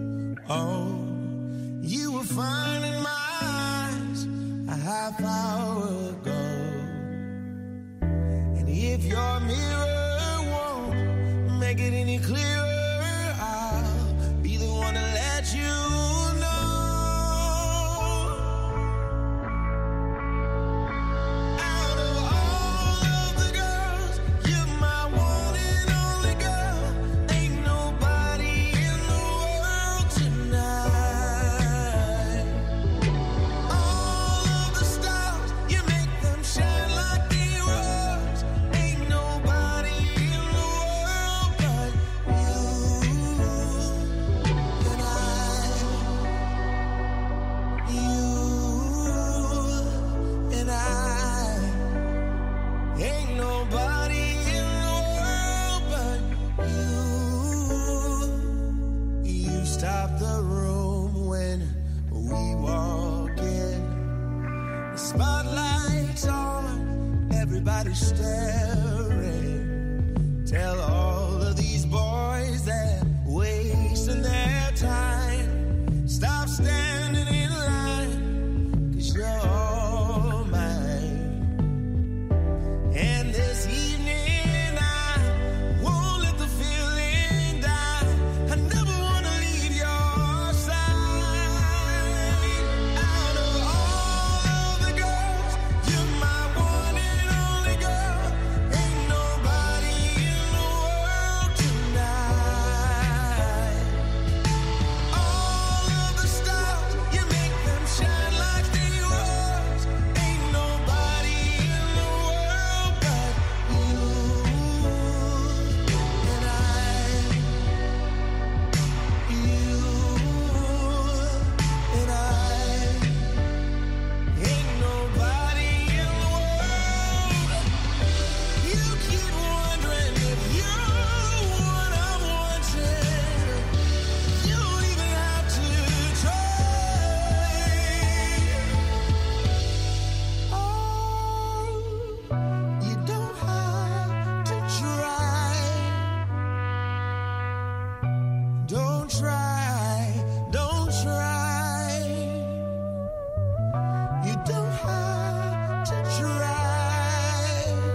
own. You were fine in my eyes a half hour ago. And if your mirror won't make it any clearer, I'll be the one to let you know. Out of all of the girls, you're my one and only girl. Ain't nobody in the world tonight. All of the stars, you make them shine like heroes. Ain't nobody in the world but you. everybody's staring. Tell all of these boys that wasting their time. Stop standing in line, 'cause you're all mine. And this evening I won't let the feeling die. I never wanna leave your side. Out of all of the girls, you're my one and only girl. Ain't nobody in the world tonight. All of the stars, you make them shine like they was. Ain't nobody in the world but you and I. You and I. Ain't nobody in the world. You keep wondering if you're what I'm wanting. You don't even have to try. Oh, you don't have to try. Don't try, don't try. You don't have to try.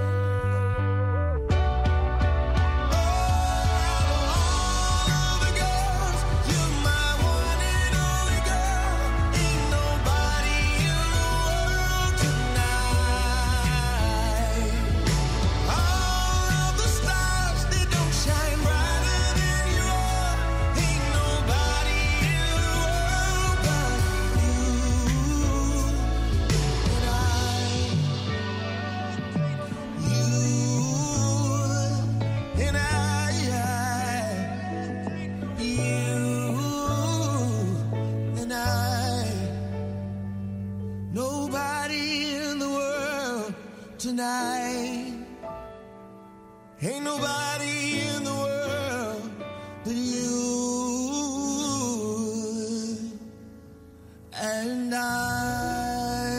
All the girls, you're my one and only girl. Ain't nobody in the world tonight. All of the stars, they don't shine brighter than you are. Ain't nobody in the world but you and I. You and I. You and I. Nobody in the world tonight. Ain't nobody in the world but you and I.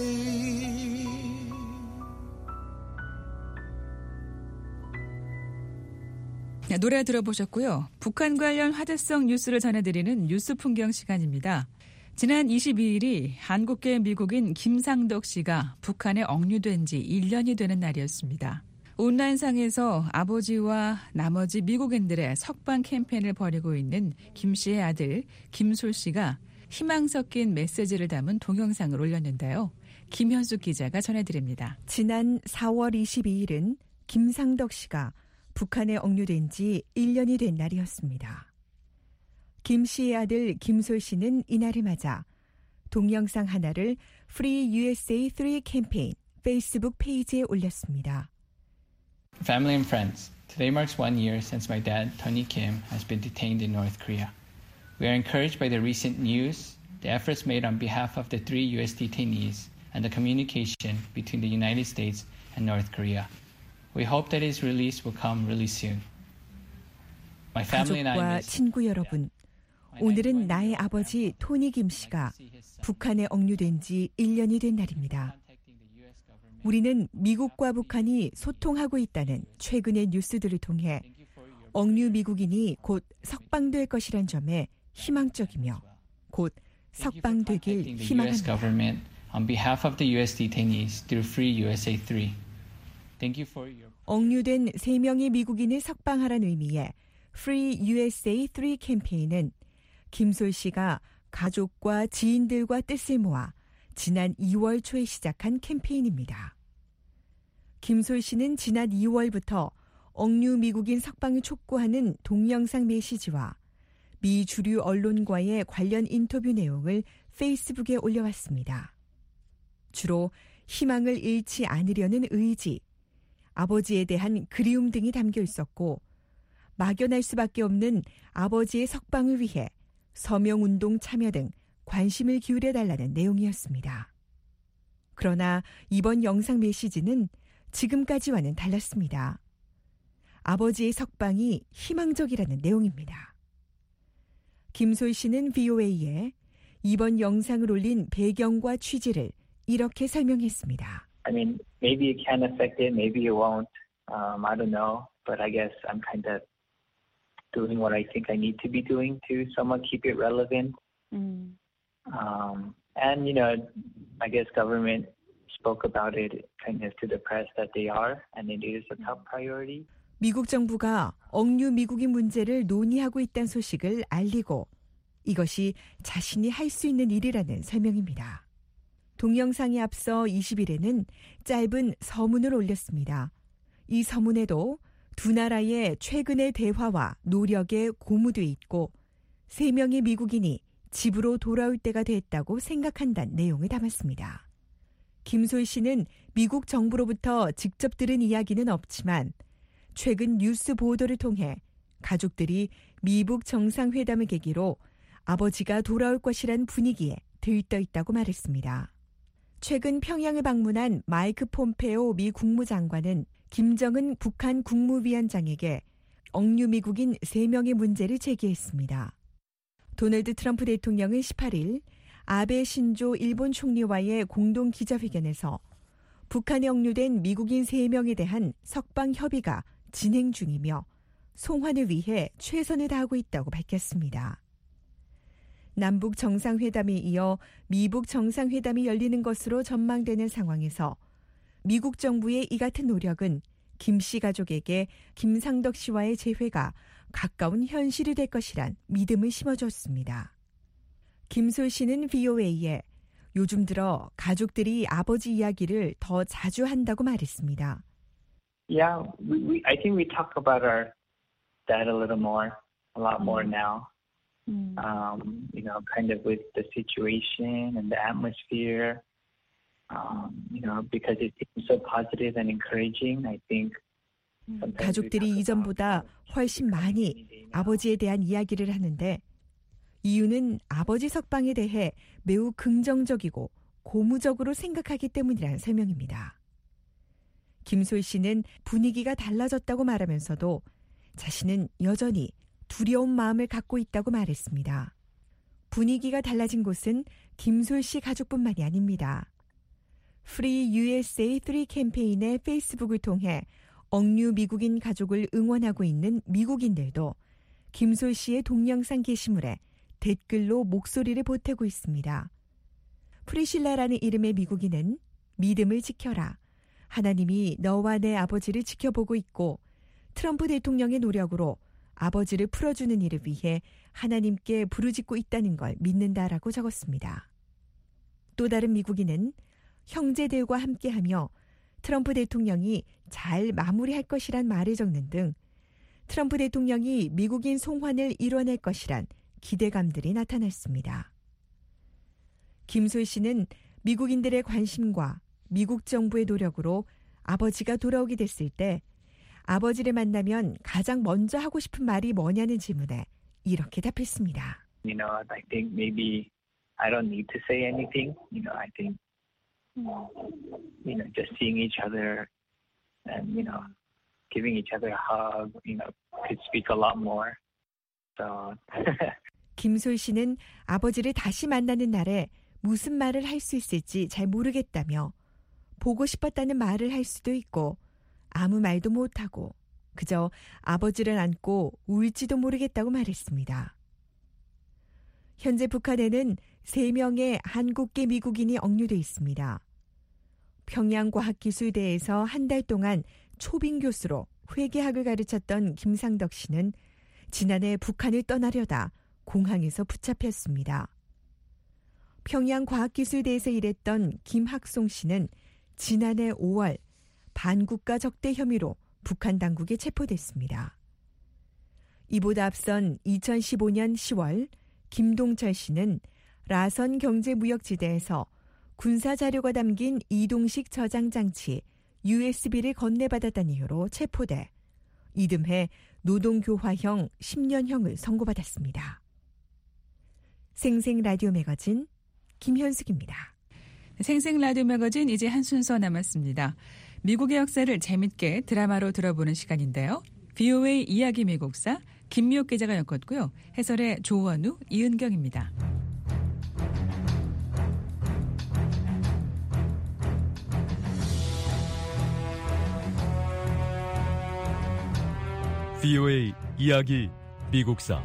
네, 노래 들어보셨고요. 북한 관련 화제성 뉴스를 전해드리는 뉴스 풍경 시간입니다. 지난 22일이 한국계 미국인 김상덕 씨가 북한에 억류된 지 1년이 되는 날이었습니다. 온라인상에서 아버지와 나머지 미국인들의 석방 캠페인을 벌이고 있는 김 씨의 아들 김솔 씨가 희망 섞인 메시지를 담은 동영상을 올렸는데요. 김현숙 기자가 전해드립니다. 지난 4월 22일은 김상덕 씨가 북한에 억류된 지 1년이 된 날이었습니다. 김 씨의 아들 김솔 씨는 이날을 맞아 동영상 하나를 Free USA 3 캠페인 페이스북 페이지에 올렸습니다. Family and friends, today marks 1 year since my dad, Tony Kim, has been detained in North Korea. We are encouraged by the recent news, the efforts made on behalf of the 3 U.S. detainees, and the communication between the United States and North Korea. We hope that his release will come really soon. My family and I 가족과 miss 친구 여러분, 오늘은 나의 아버지 토니 김 씨가 북한에 억류된 지 1년이 된 날입니다. 우리는 미국과 북한이 소통하고 있다는 최근의 뉴스들을 통해 억류 미국인이 곧 석방될 것이란 점에 희망적이며 곧 석방되길 희망합니다. On behalf of the U.S. detainees through Free USA 3. Thank you for your 억류된 3명의 미국인을 석방하라는 의미의 Free USA 3 캠페인은 김솔 씨가 가족과 지인들과 뜻을 모아 지난 2월 초에 시작한 캠페인입니다. 김솔 씨는 지난 2월부터 억류 미국인 석방을 촉구하는 동영상 메시지와 미 주류 언론과의 관련 인터뷰 내용을 페이스북에 올려왔습니다. 주로 희망을 잃지 않으려는 의지, 아버지에 대한 그리움 등이 담겨 있었고 막연할 수밖에 없는 아버지의 석방을 위해 서명운동 참여 등 관심을 기울여달라는 내용이었습니다. 그러나 이번 영상 메시지는 지금까지와는 달랐습니다. 아버지의 석방이 희망적이라는 내용입니다. 김솔 씨는 VOA에 이번 영상을 올린 배경과 취지를 이렇게 설명했습니다. I mean, maybe it can affect it, maybe it won't. I don't know, but I guess I'm kind of doing what I think I need to be doing to somewhat keep it relevant. And, you know, I guess government spoke about it kind of to the press that they are, and it is a top priority. 미국 정부가 억류 미국인 문제를 논의하고 있다는 소식을 알리고 이것이 자신이 할 수 있는 일이라는 설명입니다. 동영상에 앞서 20일에는 짧은 서문을 올렸습니다. 이 서문에도 두 나라의 최근의 대화와 노력에 고무돼 있고 3명의 미국인이 집으로 돌아올 때가 됐다고 생각한다는 내용을 담았습니다. 김솔 씨는 미국 정부로부터 직접 들은 이야기는 없지만 최근 뉴스 보도를 통해 가족들이 미북 정상회담을 계기로 아버지가 돌아올 것이란 분위기에 들떠 있다고 말했습니다. 최근 평양을 방문한 마이크 폼페오 미 국무장관은 김정은 북한 국무위원장에게 억류 미국인 3명의 문제를 제기했습니다. 도널드 트럼프 대통령은 18일 아베 신조 일본 총리와의 공동 기자회견에서 북한에 억류된 미국인 3명에 대한 석방 협의가 진행 중이며 송환을 위해 최선을 다하고 있다고 밝혔습니다. 남북 정상회담에 이어 미북 정상회담이 열리는 것으로 전망되는 상황에서 미국 정부의 이 같은 노력은 김 씨 가족에게 김상덕 씨와의 재회가 가까운 현실이 될 것이란 믿음을 심어줬습니다. 김솔 씨는 VOA에 요즘 들어 가족들이 아버지 이야기를 더 자주 한다고 말했습니다. Yeah, I think we talk about our dad a lot more now. You know, kind of with the situation and the atmosphere, you know, because it seems so positive and encouraging, I think. 가족들이 이전보다 훨씬 많이 아버지에 대한 이야기를 하는데 이유는 아버지 석방에 대해 매우 긍정적이고 고무적으로 생각하기 때문이라는 설명입니다. 김솔 씨는 분위기가 달라졌다고 말하면서도 자신은 여전히 두려운 마음을 갖고 있다고 말했습니다. 분위기가 달라진 곳은 김솔 씨 가족뿐만이 아닙니다. Free USA 3 캠페인의 페이스북을 통해 억류 미국인 가족을 응원하고 있는 미국인들도 김솔 씨의 동영상 게시물에 댓글로 목소리를 보태고 있습니다. 프리실라라는 이름의 미국인은 믿음을 지켜라. 하나님이 너와 내 아버지를 지켜보고 있고 트럼프 대통령의 노력으로 아버지를 풀어주는 일을 위해 하나님께 부르짖고 있다는 걸 믿는다라고 적었습니다. 또 다른 미국인은 형제들과 함께하며 트럼프 대통령이 잘 마무리할 것이란 말을 적는 등 트럼프 대통령이 미국인 송환을 이뤄낼 것이란 기대감들이 나타났습니다. 김솔 씨는 미국인들의 관심과 미국 정부의 노력으로 아버지가 돌아오게 됐을 때 아버지를 만나면 가장 먼저 하고 싶은 말이 뭐냐는 질문에 이렇게 답했습니다. You know, I think maybe I don't need to say anything. You know, I think, you know, just seeing each other and, you know, giving each other a hug, you know, could speak a lot more. So. 김솔 씨는 아버지를 다시 만나는 날에 무슨 말을 할 수 있을지 잘 모르겠다며 보고 싶었다는 말을 할 수도 있고 아무 말도 못하고 그저 아버지를 안고 울지도 모르겠다고 말했습니다. 현재 북한에는 3명의 한국계 미국인이 억류돼 있습니다. 평양과학기술대에서 한 달 동안 초빙 교수로 회계학을 가르쳤던 김상덕 씨는 지난해 북한을 떠나려다 공항에서 붙잡혔습니다. 평양과학기술대에서 일했던 김학송 씨는 지난해 5월 반국가 적대 혐의로 북한 당국에 체포됐습니다. 이보다 앞선 2015년 10월 김동철 씨는 라선 경제무역지대에서 군사자료가 담긴 이동식 저장장치 USB를 건네받았다는 이유로 체포돼 이듬해 노동교화형 10년형을 선고받았습니다. 생생 라디오 매거진 김현숙입니다. 생생 라디오 매거진 이제 한 순서 남았습니다. 미국의 역사를 재밌게 드라마로 들어보는 시간인데요. VOA 이야기 미국사 김미옥 기자가 엮었고요. 해설의 조원우, 이은경입니다. VOA 이야기 미국사.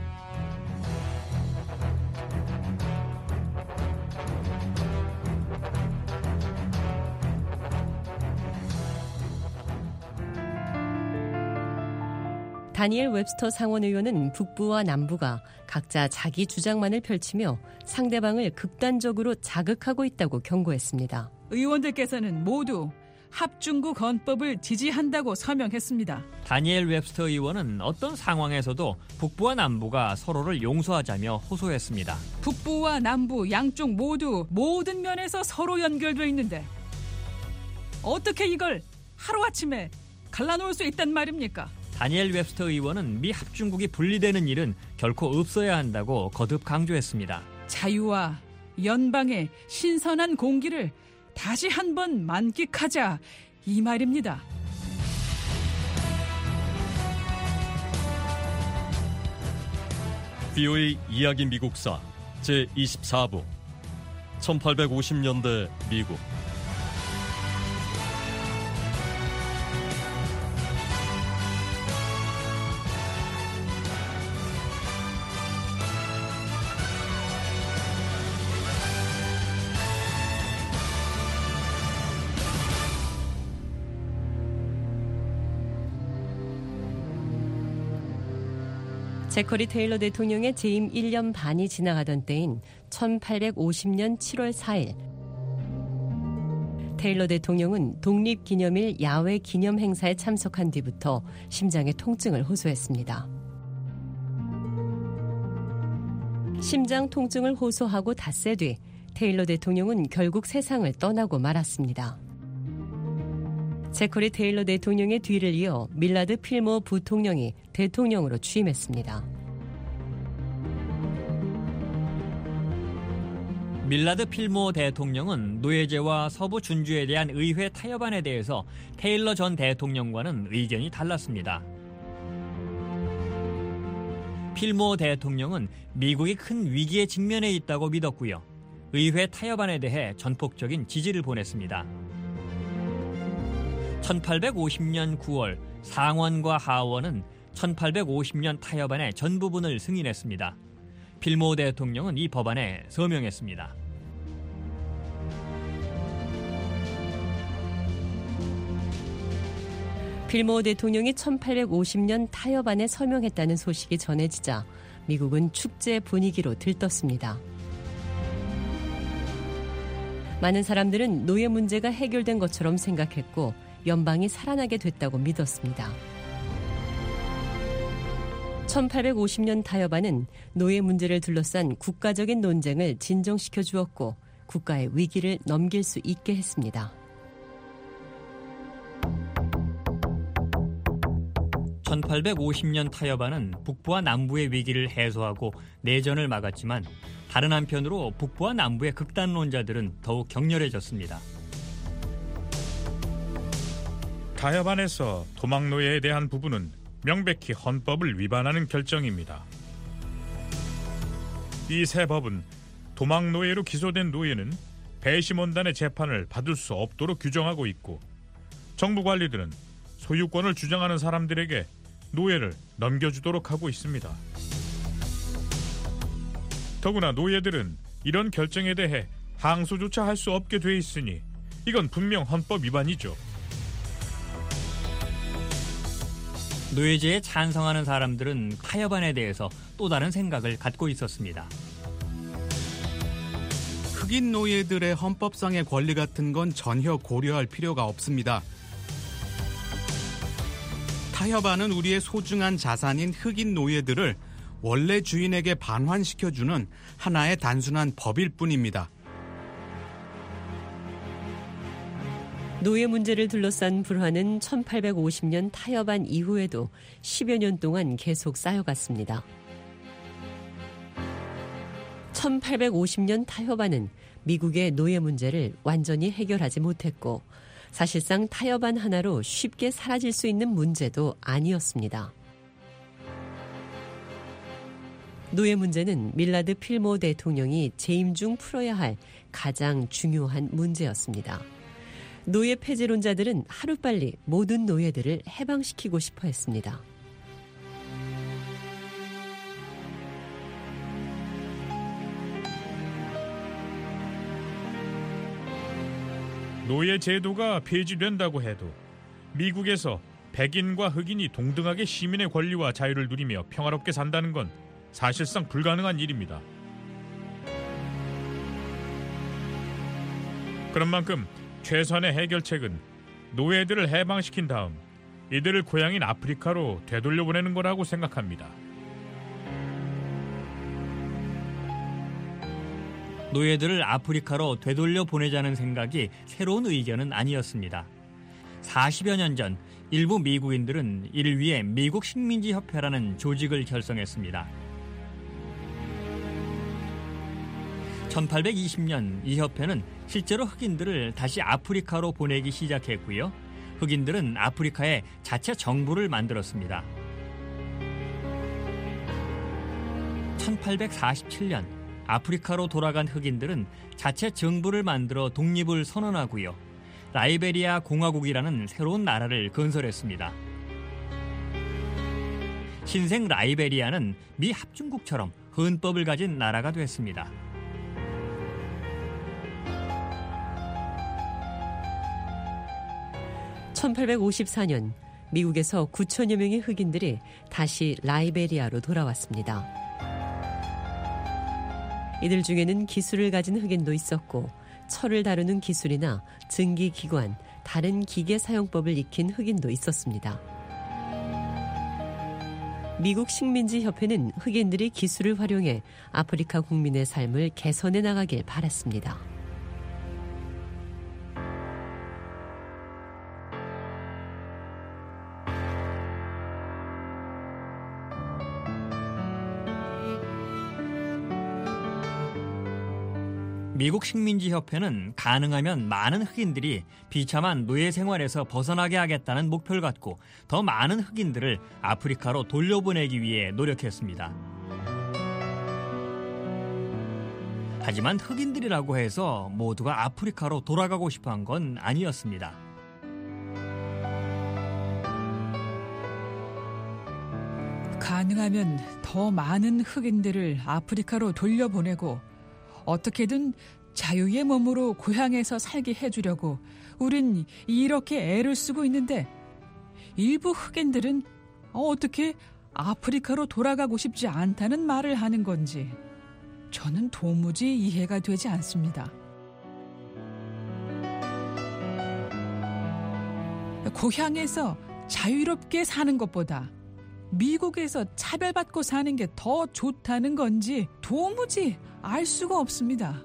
다니엘 웹스터 상원의원은 북부와 남부가 각자 자기 주장만을 펼치며 상대방을 극단적으로 자극하고 있다고 경고했습니다. 의원들께서는 모두 합중국 헌법을 지지한다고 서명했습니다. 다니엘 웹스터 의원은 어떤 상황에서도 북부와 남부가 서로를 용서하자며 호소했습니다. 북부와 남부 양쪽 모두 모든 면에서 서로 연결되어 있는데 어떻게 이걸 하루아침에 갈라놓을 수 있단 말입니까? 다니엘 웹스터 의원은 미 합중국이 분리되는 일은 결코 없어야 한다고 거듭 강조했습니다. 자유와 연방의 신선한 공기를 다시 한번 만끽하자 이 말입니다. VOA 이야기 미국사 제24부 1850년대 미국. 제커리 테일러 대통령의 재임 1년 반이 지나가던 때인 1850년 7월 4일 테일러 대통령은 독립기념일 야외 기념 행사에 참석한 뒤부터 심장의 통증을 호소했습니다. 심장 통증을 호소하고 닷새 뒤 테일러 대통령은 결국 세상을 떠나고 말았습니다. 제커리 테일러 대통령의 뒤를 이어 밀라드 필모어 부통령이 대통령으로 취임했습니다. 밀라드 필모어 대통령은 노예제와 서부 준주에 대한 의회 타협안에 대해서 테일러 전 대통령과는 의견이 달랐습니다. 필모어 대통령은 미국이 큰 위기에 직면해 있다고 믿었고요. 의회 타협안에 대해 전폭적인 지지를 보냈습니다. 1850년 9월 상원과 하원은 1850년 타협안의 전 부분을 승인했습니다. 필모어 대통령은 이 법안에 서명했습니다. 필모어 대통령이 1850년 타협안에 서명했다는 소식이 전해지자 미국은 축제 분위기로 들떴습니다. 많은 사람들은 노예 문제가 해결된 것처럼 생각했고 연방이 살아나게 됐다고 믿었습니다. 1850년 타협안은 노예 문제를 둘러싼 국가적인 논쟁을 진정시켜 주었고 국가의 위기를 넘길 수 있게 했습니다. 1850년 타협안은 북부와 남부의 위기를 해소하고 내전을 막았지만 다른 한편으로 북부와 남부의 극단론자들은 더욱 격렬해졌습니다. 타협안에서 도망노예에 대한 부분은 명백히 헌법을 위반하는 결정입니다. 이 새 법은 도망노예로 기소된 노예는 배심원단의 재판을 받을 수 없도록 규정하고 있고 정부 관리들은 소유권을 주장하는 사람들에게 노예를 넘겨주도록 하고 있습니다. 더구나 노예들은 이런 결정에 대해 항소조차 할 수 없게 돼 있으니 이건 분명 헌법 위반이죠. 노예제에 찬성하는 사람들은 타협안에 대해서 또 다른 생각을 갖고 있었습니다. 흑인 노예들의 헌법상의 권리 같은 건 전혀 고려할 필요가 없습니다. 타협안은 우리의 소중한 자산인 흑인 노예들을 원래 주인에게 반환시켜주는 하나의 단순한 법일 뿐입니다. 노예 문제를 둘러싼 불화는 1850년 타협안 이후에도 10여 년 동안 계속 쌓여갔습니다. 1850년 타협안은 미국의 노예 문제를 완전히 해결하지 못했고 사실상 타협안 하나로 쉽게 사라질 수 있는 문제도 아니었습니다. 노예 문제는 밀라드 필모어 대통령이 재임 중 풀어야 할 가장 중요한 문제였습니다. 노예 폐지론자들은 하루빨리 모든 노예들을 해방시키고 싶어 했습니다. 노예 제도가 폐지된다고 해도 미국에서 백인과 흑인이 동등하게 시민의 권리와 자유를 누리며 평화롭게 산다는 건 사실상 불가능한 일입니다. 그런 만큼 최선의 해결책은 노예들을 해방시킨 다음 이들을 고향인 아프리카로 되돌려보내는 거라고 생각합니다. 노예들을 아프리카로 되돌려 보내자는 생각이 새로운 의견은 아니었습니다. 40여 년 전 일부 미국인들은 이를 위해 미국 식민지협회라는 조직을 결성했습니다. 1820년 이 협회는 실제로 흑인들을 다시 아프리카로 보내기 시작했고요. 흑인들은 아프리카에 자체 정부를 만들었습니다. 1847년 아프리카로 돌아간 흑인들은 자체 정부를 만들어 독립을 선언하고요. 라이베리아 공화국이라는 새로운 나라를 건설했습니다. 신생 라이베리아는 미 합중국처럼 헌법을 가진 나라가 됐습니다. (1854년) 미국에서 9천여 명의 흑인들이 다시 라이베리아로 돌아왔습니다. 이들 중에는 기술을 가진 흑인도 있었고 철을 다루는 기술이나 증기기관, 다른 기계 사용법을 익힌 흑인도 있었습니다. 미국 식민지협회는 흑인들이 기술을 활용해 아프리카 국민의 삶을 개선해 나가길 바랐습니다. 미국 식민지협회는 가능하면 많은 흑인들이 비참한 노예 생활에서 벗어나게 하겠다는 목표를 갖고 더 많은 흑인들을 아프리카로 돌려보내기 위해 노력했습니다. 하지만 흑인들이라고 해서 모두가 아프리카로 돌아가고 싶어한 건 아니었습니다. 가능하면 더 많은 흑인들을 아프리카로 돌려보내고 어떻게든 자유의 몸으로 고향에서 살게 해주려고 우린 이렇게 애를 쓰고 있는데 일부 흑인들은 어떻게 아프리카로 돌아가고 싶지 않다는 말을 하는 건지 저는 도무지 이해가 되지 않습니다. 고향에서 자유롭게 사는 것보다 미국에서 차별받고 사는 게 더 좋다는 건지 도무지 알 수가 없습니다.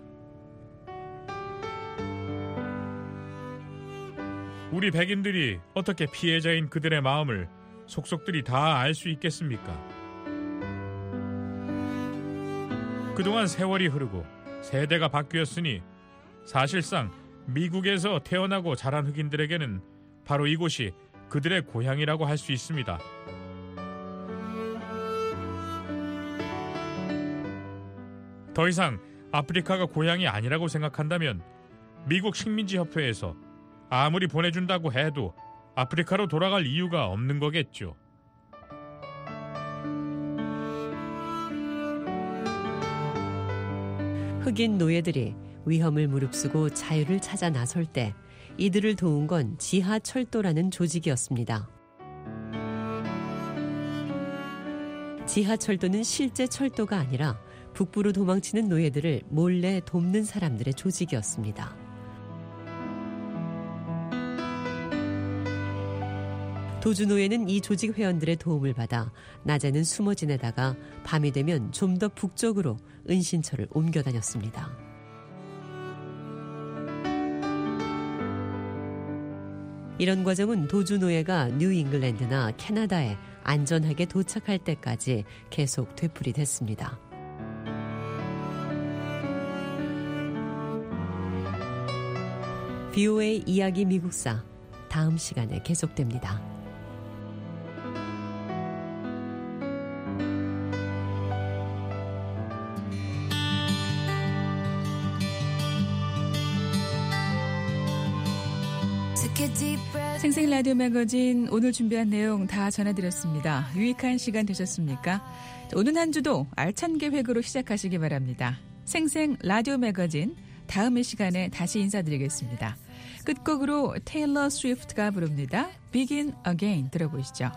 우리 백인들이 어떻게 피해자인 그들의 마음을 속속들이 다 알 수 있겠습니까? 그동안 세월이 흐르고 세대가 바뀌었으니 사실상 미국에서 태어나고 자란 흑인들에게는 바로 이곳이 그들의 고향이라고 할 수 있습니다. 더 이상 아프리카가 고향이 아니라고 생각한다면 미국 식민지협회에서 아무리 보내준다고 해도 아프리카로 돌아갈 이유가 없는 거겠죠. 흑인 노예들이 위험을 무릅쓰고 자유를 찾아 나설 때 이들을 도운 건 지하철도라는 조직이었습니다. 지하철도는 실제 철도가 아니라 북부로 도망치는 노예들을 몰래 돕는 사람들의 조직이었습니다. 도주노예는 이 조직 회원들의 도움을 받아 낮에는 숨어 지내다가 밤이 되면 좀 더 북쪽으로 은신처를 옮겨 다녔습니다. 이런 과정은 도주노예가 뉴잉글랜드나 캐나다에 안전하게 도착할 때까지 계속 되풀이됐습니다. VOA 이야기 미국사 다음 시간에 계속됩니다. 생생 라디오 매거진 오늘 준비한 내용 다 전해드렸습니다. 유익한 시간 되셨습니까? 오는 한 주도 알찬 계획으로 시작하시기 바랍니다. 생생 라디오 매거진 다음 이 시간에 다시 인사드리겠습니다. 끝곡으로 테일러 스위프트가 부릅니다. Begin Again 들어보시죠.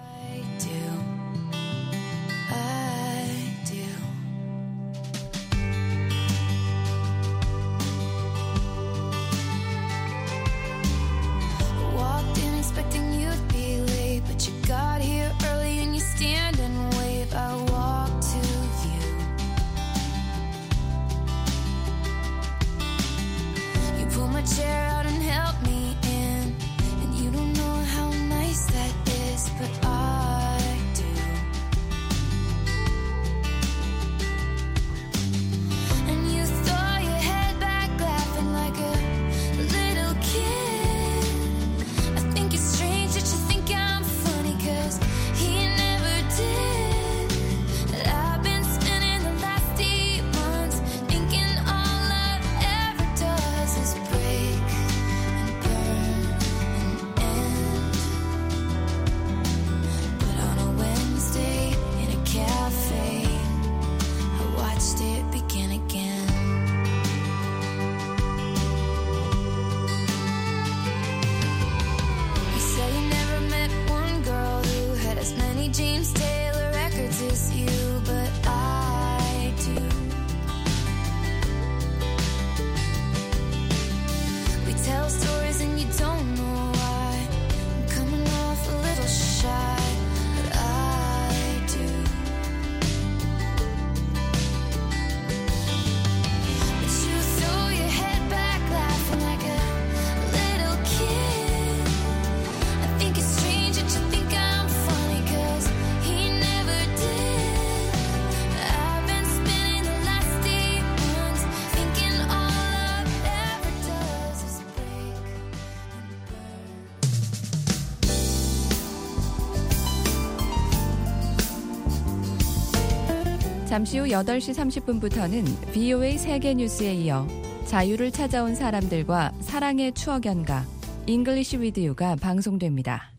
잠시 후 8시 30분부터는 VOA 세계뉴스에 이어 자유를 찾아온 사람들과 사랑의 추억 연가 English with You가 방송됩니다.